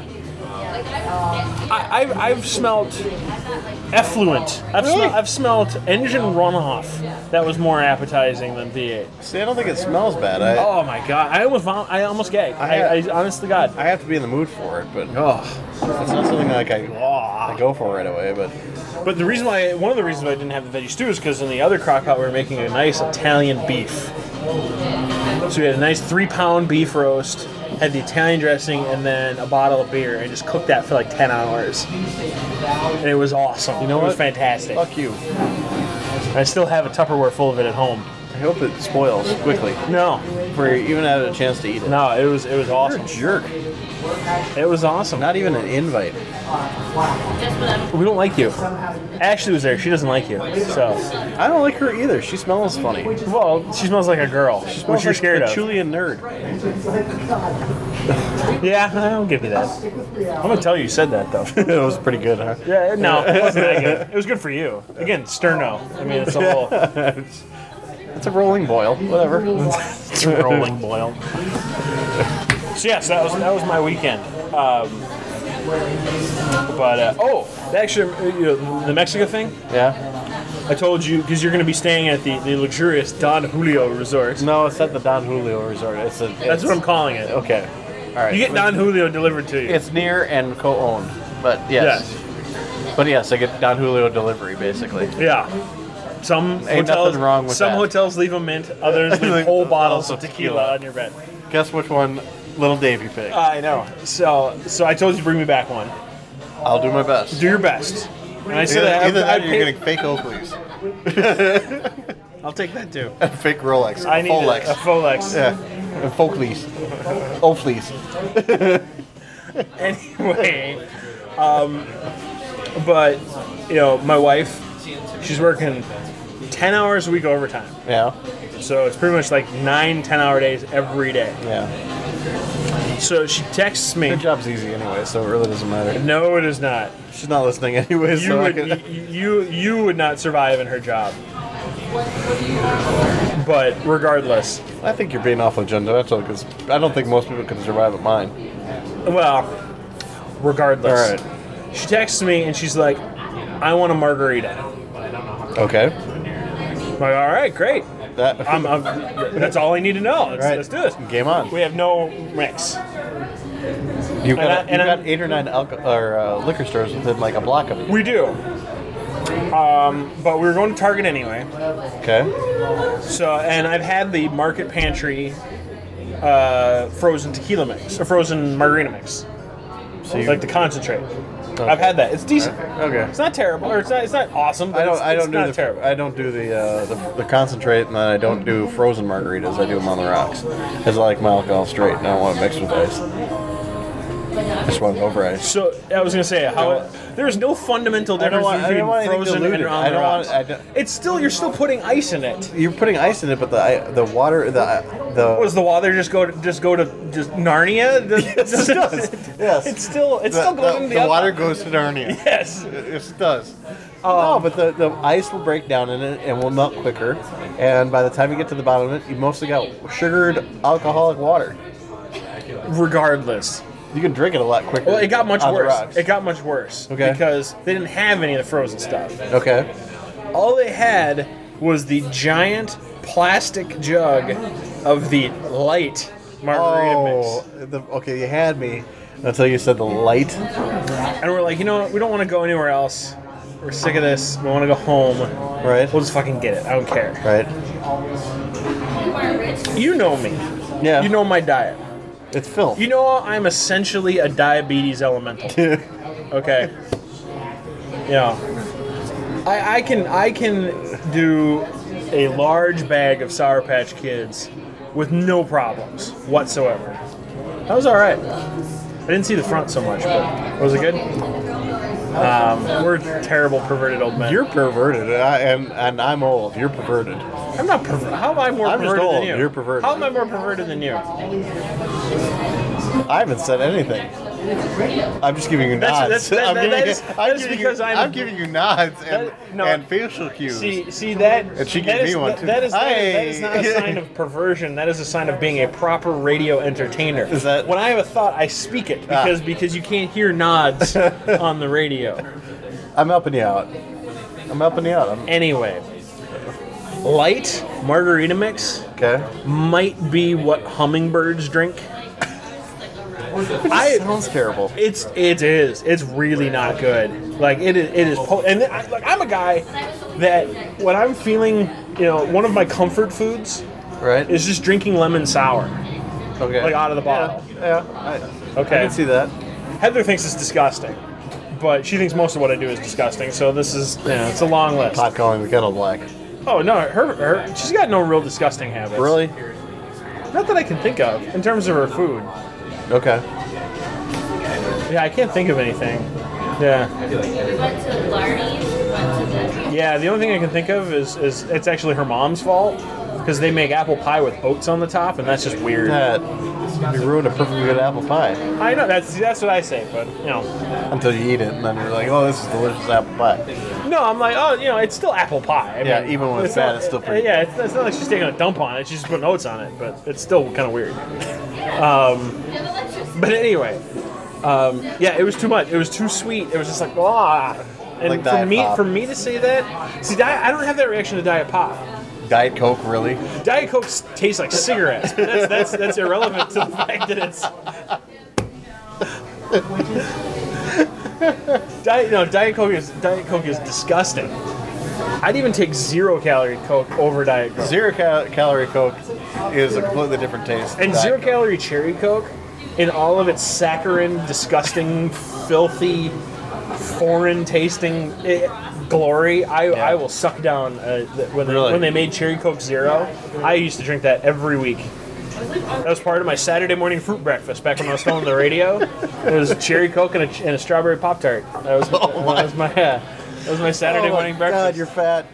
I've smelt effluent. I've smelt engine runoff that was more appetizing than V8. See, I don't think it smells bad. Oh my god! I almost gagged. I honest to God. I have to be in the mood for it, but Oh. it's not something like I go for right away. But But one of the reasons why I didn't have the veggie stew is because in the other crock pot we were making a nice Italian beef. So we had a nice 3-pound beef roast, had the Italian dressing, and then a bottle of beer, and just cooked that for like 10 hours. And it was awesome. You know it was what? fantastic. fuck you. I still have a Tupperware full of it at home. I hope it spoils quickly No, before you even have a chance to eat it. no, it was awesome. You're a jerk. It was awesome. Not even an invite. We don't like you. Ashley was there. She doesn't like you. So, I don't like her either. She smells funny. well, she smells like a girl, which you're scared a of. Julian nerd. Yeah, I'll give you that. I'm gonna tell you said that though. It was pretty good, huh? Yeah, no, it wasn't that good. It was good for you. Again, sterno. I mean, it's a whole It's a rolling boil. Whatever. it's a rolling boil. So yes, that was my weekend. Actually, the Mexico thing. Yeah. I told you because you're going to be staying at the luxurious Don Julio Resort. No, it's at the Don Julio Resort. That's what I'm calling it. Okay. All right. You get Don Julio delivered to you. It's near and co-owned, but yes. But yes, I get Don Julio delivery basically. Yeah. Some Ain't hotels, nothing wrong with some that. hotels leave a mint, others leave whole bottles of tequila on your bed. Guess which one Little Davey picked? I know. So I told you to bring me back one. I'll do my best. Do your best. And I said Either that or I'd you're getting fake Oakleys. I'll take that too. Fake Rolex. I need Folex. a Folex. Yeah. And Folkleys. Oafleys. Anyway, but my wife, she's working 10 hours a week overtime. Yeah. So it's pretty much like 9 10-hour days every day. Yeah. So she texts me. Her job's easy anyway, so it really doesn't matter. No, it is not. She's not listening anyway, so You would not survive in her job. But regardless, I think you're being awfully judgmental because I don't think most people can survive at mine. well, regardless. All right. She texts me and she's like, I want a margarita. Okay. I'm like, all right, great. That's all I need to know. Let's do this. Game on. We have no mix. You've got, and you've I'm- got 8 or 9 liquor stores within like a block of you. We do. But we were going to Target anyway. Okay. So, and I've had the Market Pantry frozen tequila mix, or frozen margarita mix, So you, like the concentrate. I've had that. It's decent. okay. It's not terrible, or it's not awesome. But it's not terrible. I don't do the concentrate, and then I don't do frozen margaritas. I do them on the rocks. Because I like my alcohol straight, and I don't want it mixed with ice. I just want it over ice. So I was gonna say there's no fundamental difference between frozen and on the rocks. It's still you're still putting ice in it. You're putting ice in it, but the water the Was the water just go to Narnia? Yes, it does. Yes. It's still going into the water goes to Narnia. Yes. Yes, it does. No, but the ice will break down in it and will melt quicker. And by the time you get to the bottom of it, you mostly got sugared alcoholic water. Regardless. You can drink it a lot quicker. Well, it got much on the worse. rocks. It got much worse. Okay. Because they didn't have any of the frozen stuff. Okay. All they had was the giant plastic jug of the light margarita mix. Okay, you had me until you said the light. And we're like, we don't want to go anywhere else. We're sick of this. We want to go home. Right. We'll just fucking get it. I don't care. Right. You know me. Yeah. You know my diet. It's filth. You know I'm essentially a diabetes elemental. Okay. I can do a large bag of Sour Patch Kids with no problems whatsoever. That was all right. I didn't see the front so much, but was it good? We're terrible perverted old men. You're perverted, and I'm old. You're perverted. I'm not perverted. How am I more I'm just perverted old. than you? You're perverted. How am I more perverted than you? I haven't said anything. I'm just giving you nods. I'm giving you nods and facial cues. See that? And she gave me one too. That is not a sign of perversion. That is a sign of being a proper radio entertainer. Is that when I have a thought, I speak it because you can't hear nods on the radio. I'm helping you out. Anyway, light margarita mix might be what hummingbirds drink. Sounds terrible. It is. It's really not good. Like it is. And I'm a guy that when I'm feeling, one of my comfort foods, right, is just drinking lemon sour. Okay. Like out of the bottle. Yeah. I can see that. Heather thinks it's disgusting, but she thinks most of what I do is disgusting. So this is, it's a long list. Pot calling the kettle black. Oh no, her she's got no real disgusting habits. Really? Not that I can think of in terms of her food. Okay. Yeah, I can't think of anything. Yeah. We went to Blarney's. Yeah, the only thing I can think of is it's actually her mom's fault because they make apple pie with oats on the top, and that's just weird. You ruined a perfectly good apple pie. I know that's what I say, but until you eat it, and then you're like, oh, this is delicious apple pie. No, I'm like, oh, it's still apple pie. I mean, even when it's bad, it's still pretty. Yeah, it's not like she's taking a dump on it; she's just putting oats on it, but it's still kind of weird. But anyway, it was too much. It was too sweet. It was just like, ah. And like for me to say that, see, I don't have that reaction to Diet Pop. Diet Coke, really? Diet Coke tastes like cigarettes. But that's irrelevant to the fact that it's. Diet Coke is disgusting. I'd even take 0-calorie Coke over Diet Coke. 0-calorie Coke is a completely different taste. And 0-calorie cherry Coke, in all of its saccharine, disgusting, filthy, foreign-tasting glory, I will suck down. When they made Cherry Coke Zero, I used to drink that every week. That was part of my Saturday morning fruit breakfast back when I was still on the radio. It was Cherry Coke and a strawberry Pop-Tart. That was my Saturday morning breakfast. God, you're fat.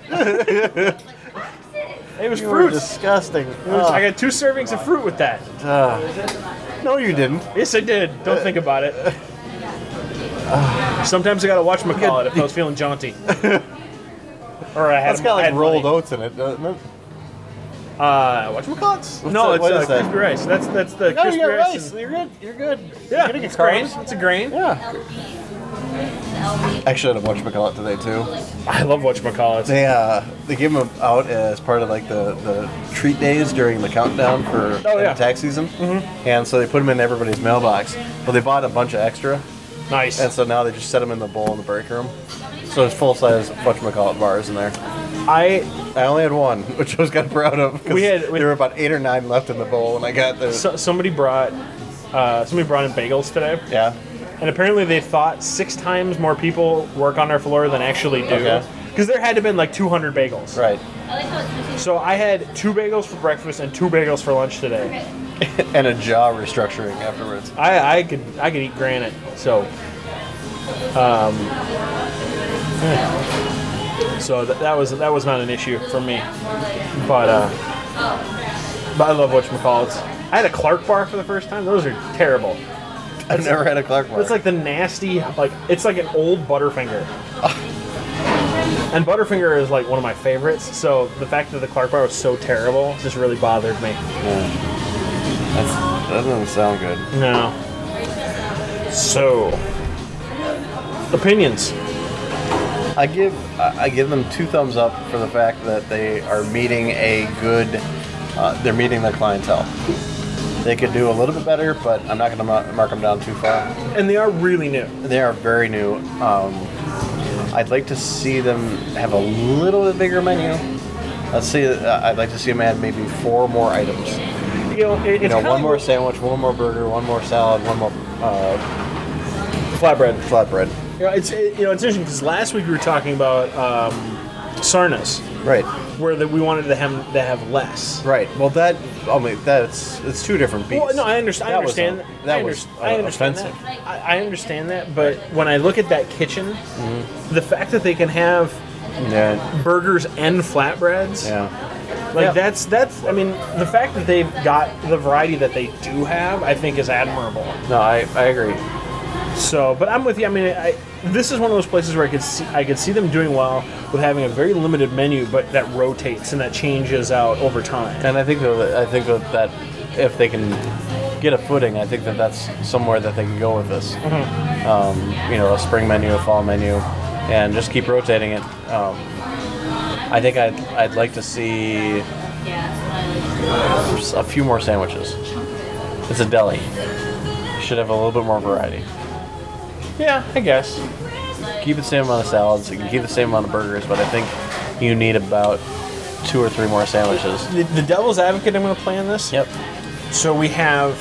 It was you fruit. Were disgusting. I got 2 servings of fruit with that. No, you didn't. Yes, I did. Don't think about it. Sometimes I gotta whatchamacallit if I was feeling jaunty. Or I had. It's got like rolled oats in it, doesn't it? Whatchamacallits? No, it's crispy rice. That's the crispy rice. You're good. You're good. Yeah, it's grain. It's a grain. Yeah. Actually, I had a whatchamacallit today too. I love whatchamacallits. They gave them out as part of like the treat days during the countdown for tax season, and so they put them in everybody's mailbox. Well, they bought a bunch of extra. Nice. And so now they just set them in the bowl in the break room. So there's full-size whatchamacallit bars in there. I only had one, which I was kind of proud of. There were about 8 or 9 left in the bowl when I got there. Somebody brought in bagels today. Yeah. And apparently they thought 6 times more people work on our floor than actually do. Because there had to have been like 200 bagels. Right. So I had 2 bagels for breakfast and 2 bagels for lunch today. And a jaw restructuring afterwards. I could eat granite. So, so that was not an issue for me. But I love whatchamacallits. I had a Clark bar for the first time. Those are terrible. I've never had a Clark bar. It's like the nasty, it's like an old Butterfinger. And Butterfinger is like one of my favorites. So the fact that the Clark bar was so terrible just really bothered me. Yeah. That doesn't sound good. No. So, opinions. I give them 2 thumbs up for the fact that they are meeting a good. They're meeting their clientele. They could do a little bit better, but I'm not going to mark them down too far. And they are really new. They are very new. I'd like to see them have a little bit bigger menu. I'd like to see them add maybe 4 more items. One more sandwich, 1 more burger, 1 more salad, 1 more flatbread. It's interesting because last week we were talking about Sarnas, right? Where we wanted to have less, right? Well, it's 2 different beasts. Well, no, I understand. I understand offensive. that. I understand that, but when I look at that kitchen, the fact that they can have burgers and flatbreads, that's. I mean, the fact that they've got the variety that they do have, I think, is admirable. No, I agree. So, but I'm with you. I mean, this is one of those places where I could see them doing well with having a very limited menu, but that rotates and that changes out over time. And I think that if they can get a footing, I think that's somewhere that they can go with this. A spring menu, a fall menu, and just keep rotating it. I think I'd like to see a few more sandwiches. It's a deli. Should have a little bit more variety. Yeah, I guess. Keep the same amount of salads. You can keep the same amount of burgers, but I think you need about 2 or 3 more sandwiches. The devil's advocate I'm going to play in this. Yep. So we have,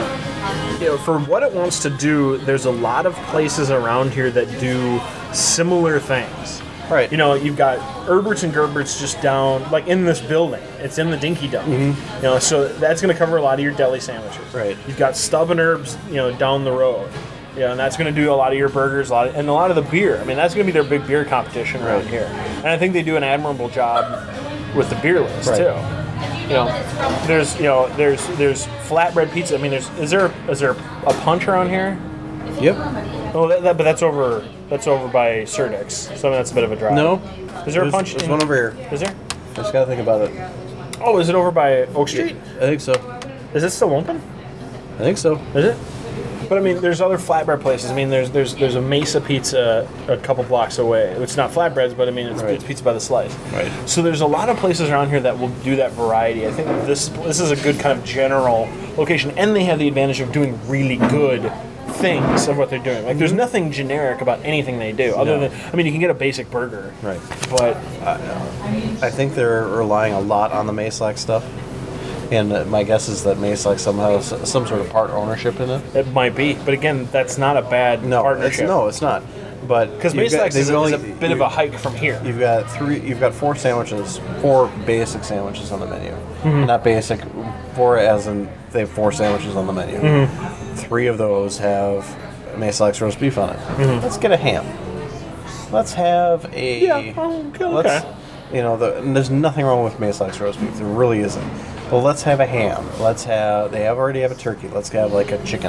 for what it wants to do, there's a lot of places around here that do similar things. Right. You've got Herberts and Gerberts just down, like in this building. It's in the Dinky Dome. So that's going to cover a lot of your deli sandwiches. Right. You've got Stub and Herbs, down the road. And that's going to do a lot of your burgers, and a lot of the beer. I mean, that's going to be their big beer competition around here. And I think they do an admirable job with the beer list too. There's flatbread pizza. I mean, is there a punch around here? Yep. Oh, but that's over by Surdix. So that's a bit of a drive. No. Is there a punch? There's one over here. Is there? I just gotta think about it. Oh, is it over by Oak Street? I think so. Is it still open? I think so. Is it? But I mean, there's other flatbread places. I mean, there's a Mesa Pizza a couple blocks away. It's not flatbreads, but I mean, it's pizza by the slice. Right. So there's a lot of places around here that will do that variety. I think this is a good kind of general location, and they have the advantage of doing really good things of what they're doing. Like, there's nothing generic about anything they do, other than, I mean, you can get a basic burger. Right. But I think they're relying a lot on the Mayslack stuff. And my guess is that Mayslack somehow has some sort of part ownership in it. It might be, but again, that's not a bad partnership. It's not. But because Mayslack is a bit of a hike from here. You've got 4 sandwiches, 4 basic sandwiches on the menu. Not basic, 4 as in they have 4 sandwiches on the menu. 3 of those have Mayslack's roast beef on it. Let's get a ham. Let's have a okay. And there's nothing wrong with Mayslack's roast beef. There really isn't. Well, let's have a ham. They already have a turkey. Let's have like a chicken.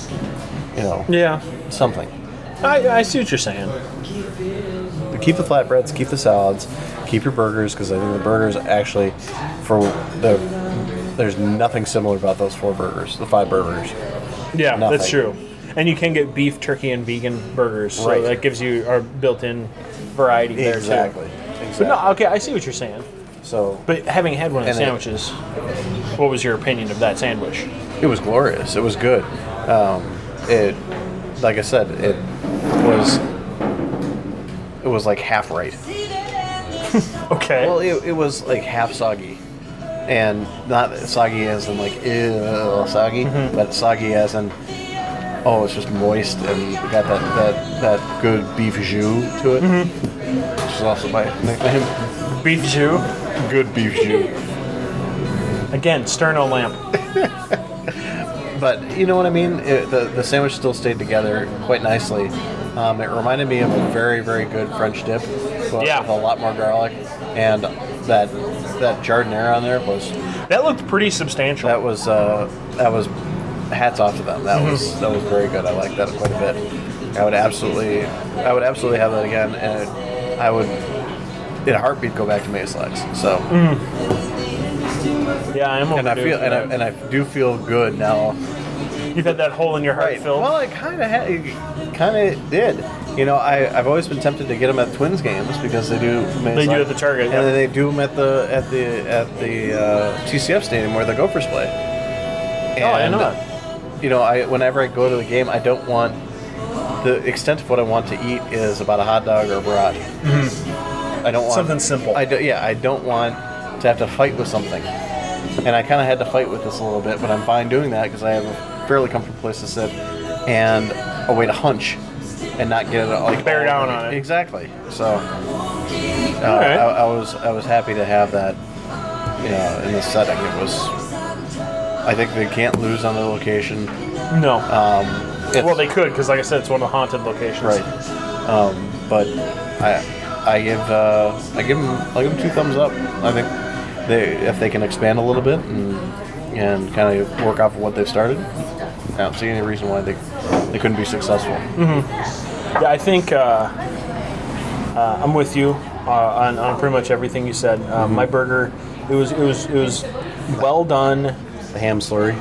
Something. I see what you're saying. But keep the flatbreads, keep the salads, keep your burgers, because I think the burgers actually, there's nothing similar about those 4 burgers, the 5 burgers. Yeah, nothing. That's true. And you can get beef, turkey, and vegan burgers, so that gives you our built-in variety there too. Exactly. But no, okay, I see what you're saying. So, but having had one of the sandwiches, what was your opinion of that sandwich? It was glorious. It was good. Like I said, it was like half right. Okay. Well, it was like half soggy, and not soggy as in like soggy, but soggy as in it's just moist and got that good beef jus to it, which is also my nickname. Beef jus. Good beef jus. Again, sterno lamp. But you know what I mean? The sandwich still stayed together quite nicely. It reminded me of a very, very good French dip, but with a lot more garlic. And that jardinere on there that looked pretty substantial. That was hats off to them. That was very good. I liked that quite a bit. I would absolutely have that again, and I would in a heartbeat go back to Mayslack's. So. Yeah, I am. And I do feel good now. You've had that hole in your heart filled. Well, it kind of did. I've always been tempted to get them at Twins games because they do. They do at the Target, and then they do them at the TCF Stadium where the Gophers play. And, I know that. Whenever I go to the game, I don't want the extent of what I want to eat is about a hot dog or a barrage. Mm-hmm. I don't want something simple. I don't want to have to fight with something. And I kind of had to fight with this a little bit, but I'm fine doing that because I have a fairly comfortable place to sit and a way to hunch and not get it bear down on it. Exactly. So right. I was happy to have that. In this setting, it was. I think they can't lose on the location. No. Well, they could because, like I said, it's one of the haunted locations. Right. But I give them 2 thumbs up. I think if they can expand a little bit and kind of work off of what they've started, I don't see any reason why they couldn't be successful. Mm-hmm. Yeah, I think I'm with you on pretty much everything you said. My burger, it was well done. The ham slurry.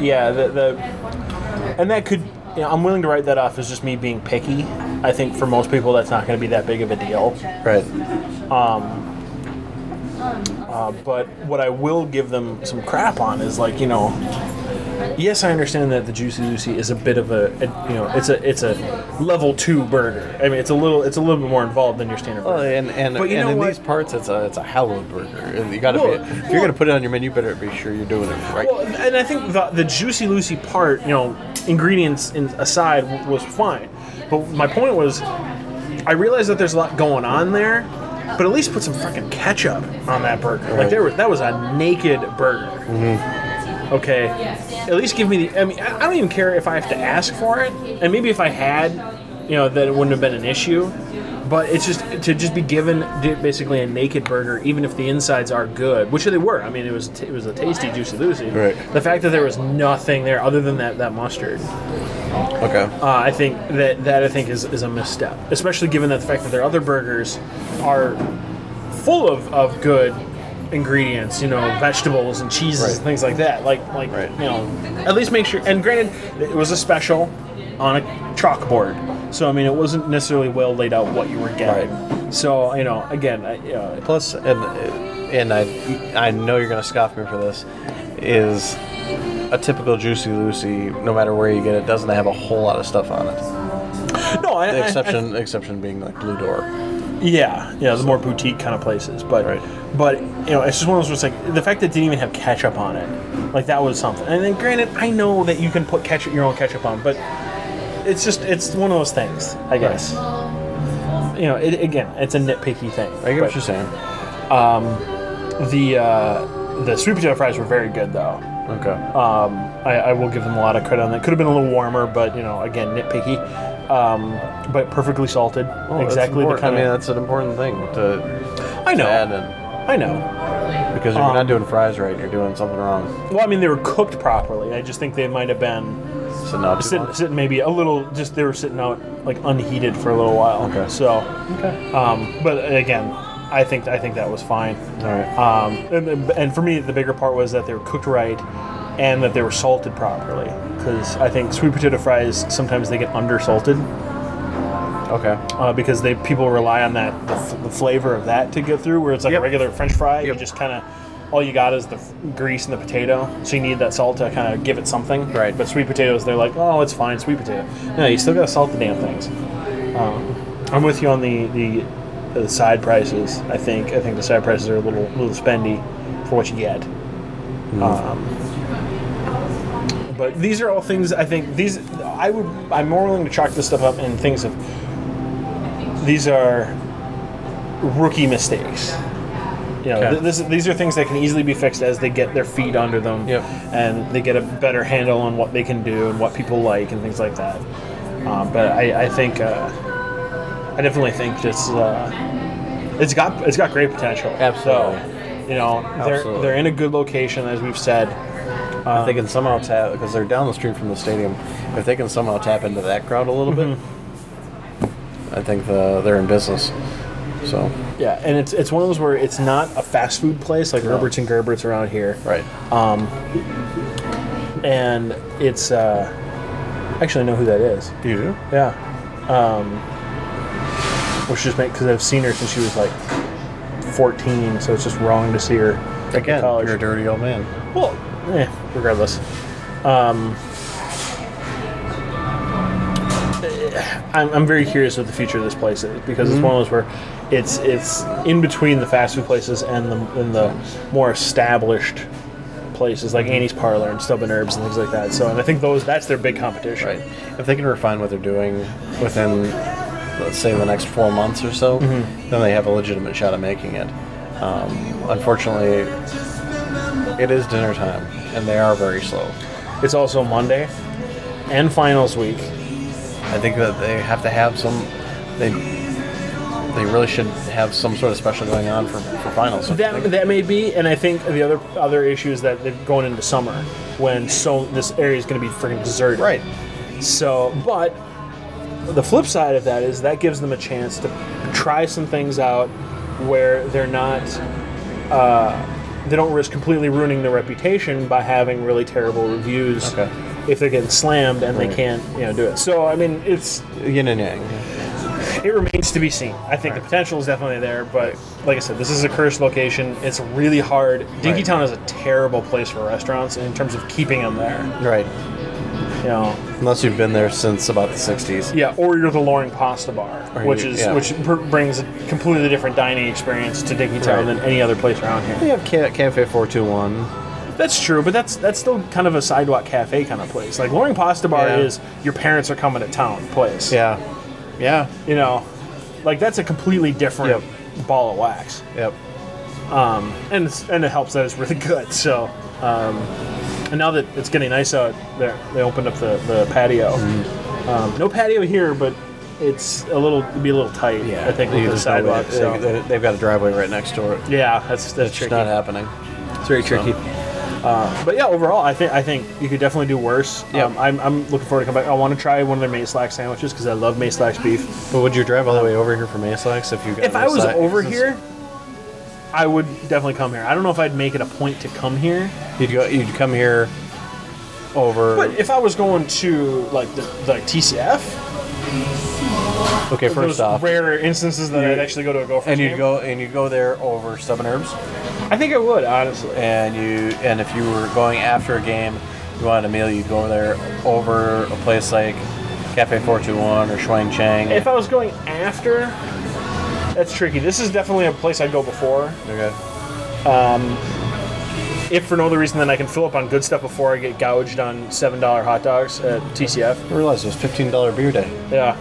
And that could. I'm willing to write that off as just me being picky. I think for most people that's not going to be that big of a deal. Right. But what I will give them some crap on is yes, I understand that the Juicy Lucy is a bit of it's a level 2 burger. I mean, it's a little bit more involved than your standard burger. But in these parts, it's a hallowed burger. And you got to if you're going to put it on your menu, you better be sure you're doing it right. Well, and I think the Juicy Lucy part, ingredients aside, was fine. But my point was, I realized that there's a lot going on there, but at least put some fucking ketchup on that burger. Right. That was a naked burger. Mm-hmm. Okay, at least give me I don't even care if I have to ask for it, and maybe if I had, that it wouldn't have been an issue. But it's just to be given basically a naked burger, even if the insides are good, which they were. I mean, it was a tasty Juicy Lucy. Right. The fact that there was nothing there other than that mustard. Okay. I think that is a misstep, especially given that the fact that their other burgers are full of good ingredients, vegetables and cheeses and things like that. At least make sure. And granted, it was a special on a chalkboard, so I mean, it wasn't necessarily well laid out what you were getting. Right. So again, plus, and I know you're going to scoff me for this, is a typical Juicy Lucy, no matter where you get it, doesn't have a whole lot of stuff on it. No, the exception being like Blue Door. Yeah, the more boutique kind of places, but it's just one of those where it's like the fact that it didn't even have ketchup on it, that was something. And then granted, I know that you can put your own ketchup on, but it's one of those things, I guess. Right. It's a nitpicky thing. I get what you're saying. The sweet potato fries were very good though. Okay. I will give them a lot of credit on that. Could have been a little warmer, but again, nitpicky. But perfectly salted. Exactly the kind of. That's an important thing to add in. I know. Because if you're not doing fries right, you're doing something wrong. Well, I mean, they were cooked properly. I just think they might have been sitting maybe a little. Just they were sitting out unheated for a little while. Okay. So. Okay. But again, I think that was fine. All right. And for me, the bigger part was that they were cooked right, and that they were salted properly. Because I think sweet potato fries sometimes they get undersalted. Okay. Because people rely on the flavor of that to get through, where it's like a regular French fry. You just kind of all you got is the grease and the potato, so you need that salt to kind of give it something. Right. But sweet potatoes, they're like, oh, it's fine, sweet potato. No, you still got to salt the damn things. I'm with you on the side prices. I think the side prices are a little spendy for what you get. But these are all things. I think I'm more willing to chalk this stuff up in things of. These are rookie mistakes. These are things that can easily be fixed as they get their feet under them, and they get a better handle on what they can do and what people like and things like that. But I think I definitely think this it's got great potential. Absolutely. So, they're in a good location, as we've said. If they can somehow tap, because they're down the street from the stadium, if they can somehow tap into that crowd a little bit, I think they're in business. So yeah, and it's one of those where it's not a fast food place like Herbert's and Gerbert's around here, right? And it's actually I know who that is. You do? Yeah. which just makes because I've seen her since she was like 14, so it's just wrong to see her Again, in college. you're a dirty old man. Well, regardless. I'm very curious what the future of this place is because it's one of those where it's in between the fast food places and the more established places like Annie's Parlor and Stub and Herbs and things like that. So, and I think that's their big competition. Right. If they can refine what they're doing within, let's say, the next 4 months or so, then they have a legitimate shot at making it. Unfortunately, it is dinner time, and they are very slow. It's also Monday and finals week. I think that they have to have some. They really should have some sort of special going on for finals. That may be, and I think the other issue is that they're going into summer when this area is going to be freaking deserted. Right. So, but the flip side of that is that gives them a chance to try some things out where they're not. They don't risk completely ruining their reputation by having really terrible reviews. Okay. If they're getting slammed and they can't, do it. So I mean, it's Yin and yang. it remains to be seen. I think the potential is definitely there, but like I said, this is a cursed location. It's really hard. Dinkytown is a terrible place for restaurants in terms of keeping them there. Right. Unless you've been there since about the 60s. Yeah, or you're the Loring Pasta Bar, which brings a completely different dining experience to Dinkytown than any other place around here. We have Cafe 421. That's true, but that's still kind of a sidewalk cafe kind of place. Like Loring Pasta Bar is your parents are coming to town place. Yeah. Yeah. Like that's a completely different ball of wax. Yep. And it helps that it's really good. So, and now that it's getting nice out there, they opened up the patio. No patio here, but it'd be a little tight. Yeah. I think with the sidewalk. They've got a driveway right next door. Yeah, that's It's tricky. not happening. It's very tricky. But yeah, overall, I think you could definitely do worse. Yeah. I'm looking forward to come back. I want to try one of their Mayslack sandwiches because I love Mayslack's beef. But would you drive all the way over here from Mayslack's if you got? If I was over here, I would definitely come here. I don't know if I'd make it a point to come here. You'd come here over. But if I was going to like TCF, okay, first those off, rare instances that I'd actually go to a Gophers and game. you'd go there over Stub and Herbs. I think I would, honestly. And if you were going after a game, you wanted a meal, you'd go there over a place like Cafe 421 or Shuang Chang. If I was going after, that's tricky. This is definitely a place I'd go before. Okay. If for no other reason than I can fill up on good stuff before I get gouged on $7 hot dogs at TCF. I realized it was $15 beer day. Yeah.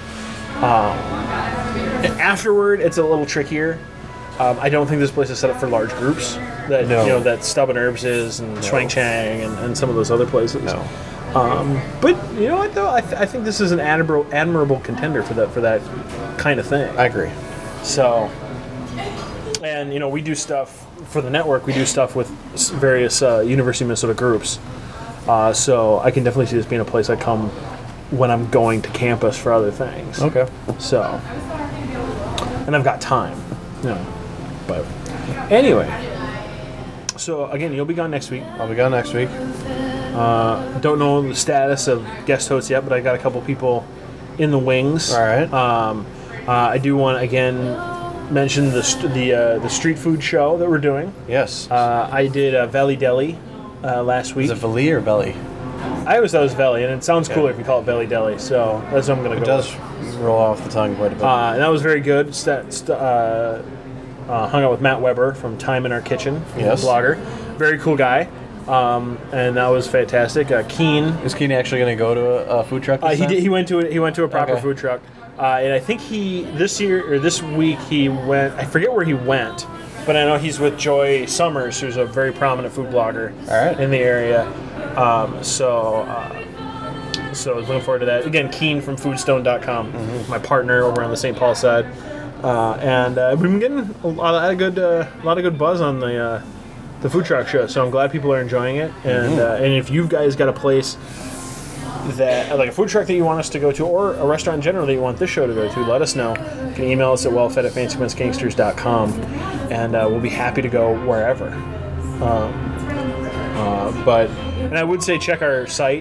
Afterward, it's a little trickier. I don't think this place is set up for large groups. That Stub and Herbs is, and Shuang Chang, and some of those other places. No. But you know what though? I think this is an admirable contender for that kind of thing. I agree. So, and we do stuff for the network. We do stuff with various University of Minnesota groups. So I can definitely see this being a place I come when I'm going to campus for other things. Okay. So, and I've got time. But anyway, so again, you'll be gone next week. I'll be gone next week. Don't know the status of guest hosts yet, but I got a couple people in the wings. All right. I do want to again mention the street food show that we're doing. Yes. I did Valley Deli last week. Is it Valley or Belly? I always thought it was Valley, and it sounds cooler if you call it Valley Deli. So that's what I'm going to go. It does roll off the tongue quite a bit. And that was very good. Hung out with Matt Weber from Time in Our Kitchen, blogger. Very cool guy. And that was fantastic. Keen. Is Keen actually going to go to a food truck this time? He went to a proper food truck. And I think this week he went, I forget where he went, but I know he's with Joy Summers, who's a very prominent food blogger in the area. So I was looking forward to that. Again, Keen from foodstone.com, my partner over on the St. Paul side. And we've been getting a lot of good buzz on the food truck show, so I'm glad people are enjoying it. And if you guys got a place that like a food truck that you want us to go to, or a restaurant in general that you want this show to go to, let us know. You can email us at wellfed@fancypants.gangsters.com, and we'll be happy to go wherever. And I would say check our site,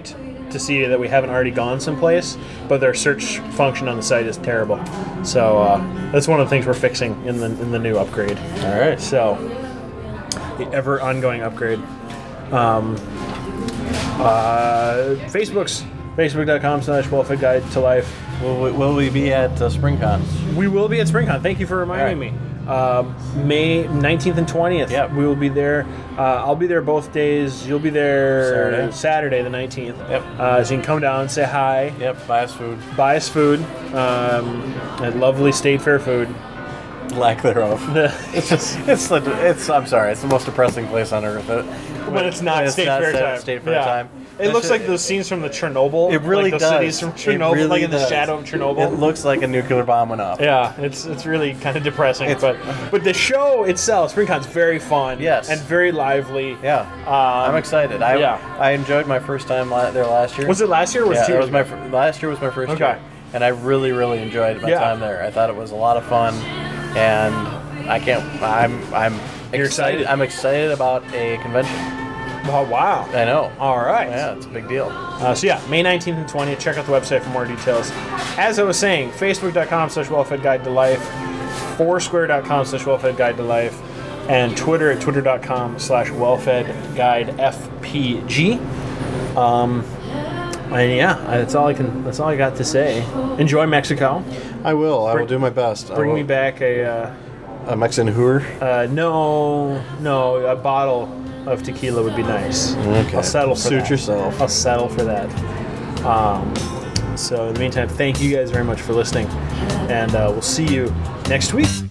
to see that we haven't already gone someplace, but their search function on the site is terrible. So that's one of the things we're fixing in the new upgrade. All right. So the ever ongoing upgrade. Facebook.com/Wellfed Guide to Life. Will we be at SpringCon? We will be at SpringCon. Thank you for reminding me. May 19th and 20th. Yep. We will be there. I'll be there both days. You'll be there Saturday the 19th. Yep. So you can come down and say hi. Yep. Buy us food. Buy us food. And lovely State Fair food. Lack thereof. I'm sorry. It's the most depressing place on earth. But it's not State Fair time. State Fair time. It looks like those scenes from the Chernobyl. It really like does. Cities from Chernobyl, really like in the does. shadow of Chernobyl. It looks like a nuclear bomb went off. Yeah, it's really kind of depressing. But the show itself, SpringCon's very fun. Yes. And very lively. Yeah. I'm excited. I enjoyed my first time there last year. Was it last year or was it 2 years ago? Last year was my first Okay. year. And I really, really enjoyed my time there. I thought it was a lot of fun. And I'm excited. I'm excited about a convention. Oh, wow. I know. All right. Yeah, it's a big deal. May 19th and 20th. Check out the website for more details. As I was saying, Facebook.com/Wellfed Guide to Life, Foursquare.com/Wellfed Guide to Life, and Twitter at Twitter.com/Wellfed Guide FPG. And yeah, that's all I got to say. Enjoy Mexico. I will. I will do my best. Bring me back a Mexican hooer? No, a bottle of tequila would be nice. Okay. I'll settle for that. Suit yourself. I'll settle for that. So in the meantime, thank you guys very much for listening, and we'll see you next week.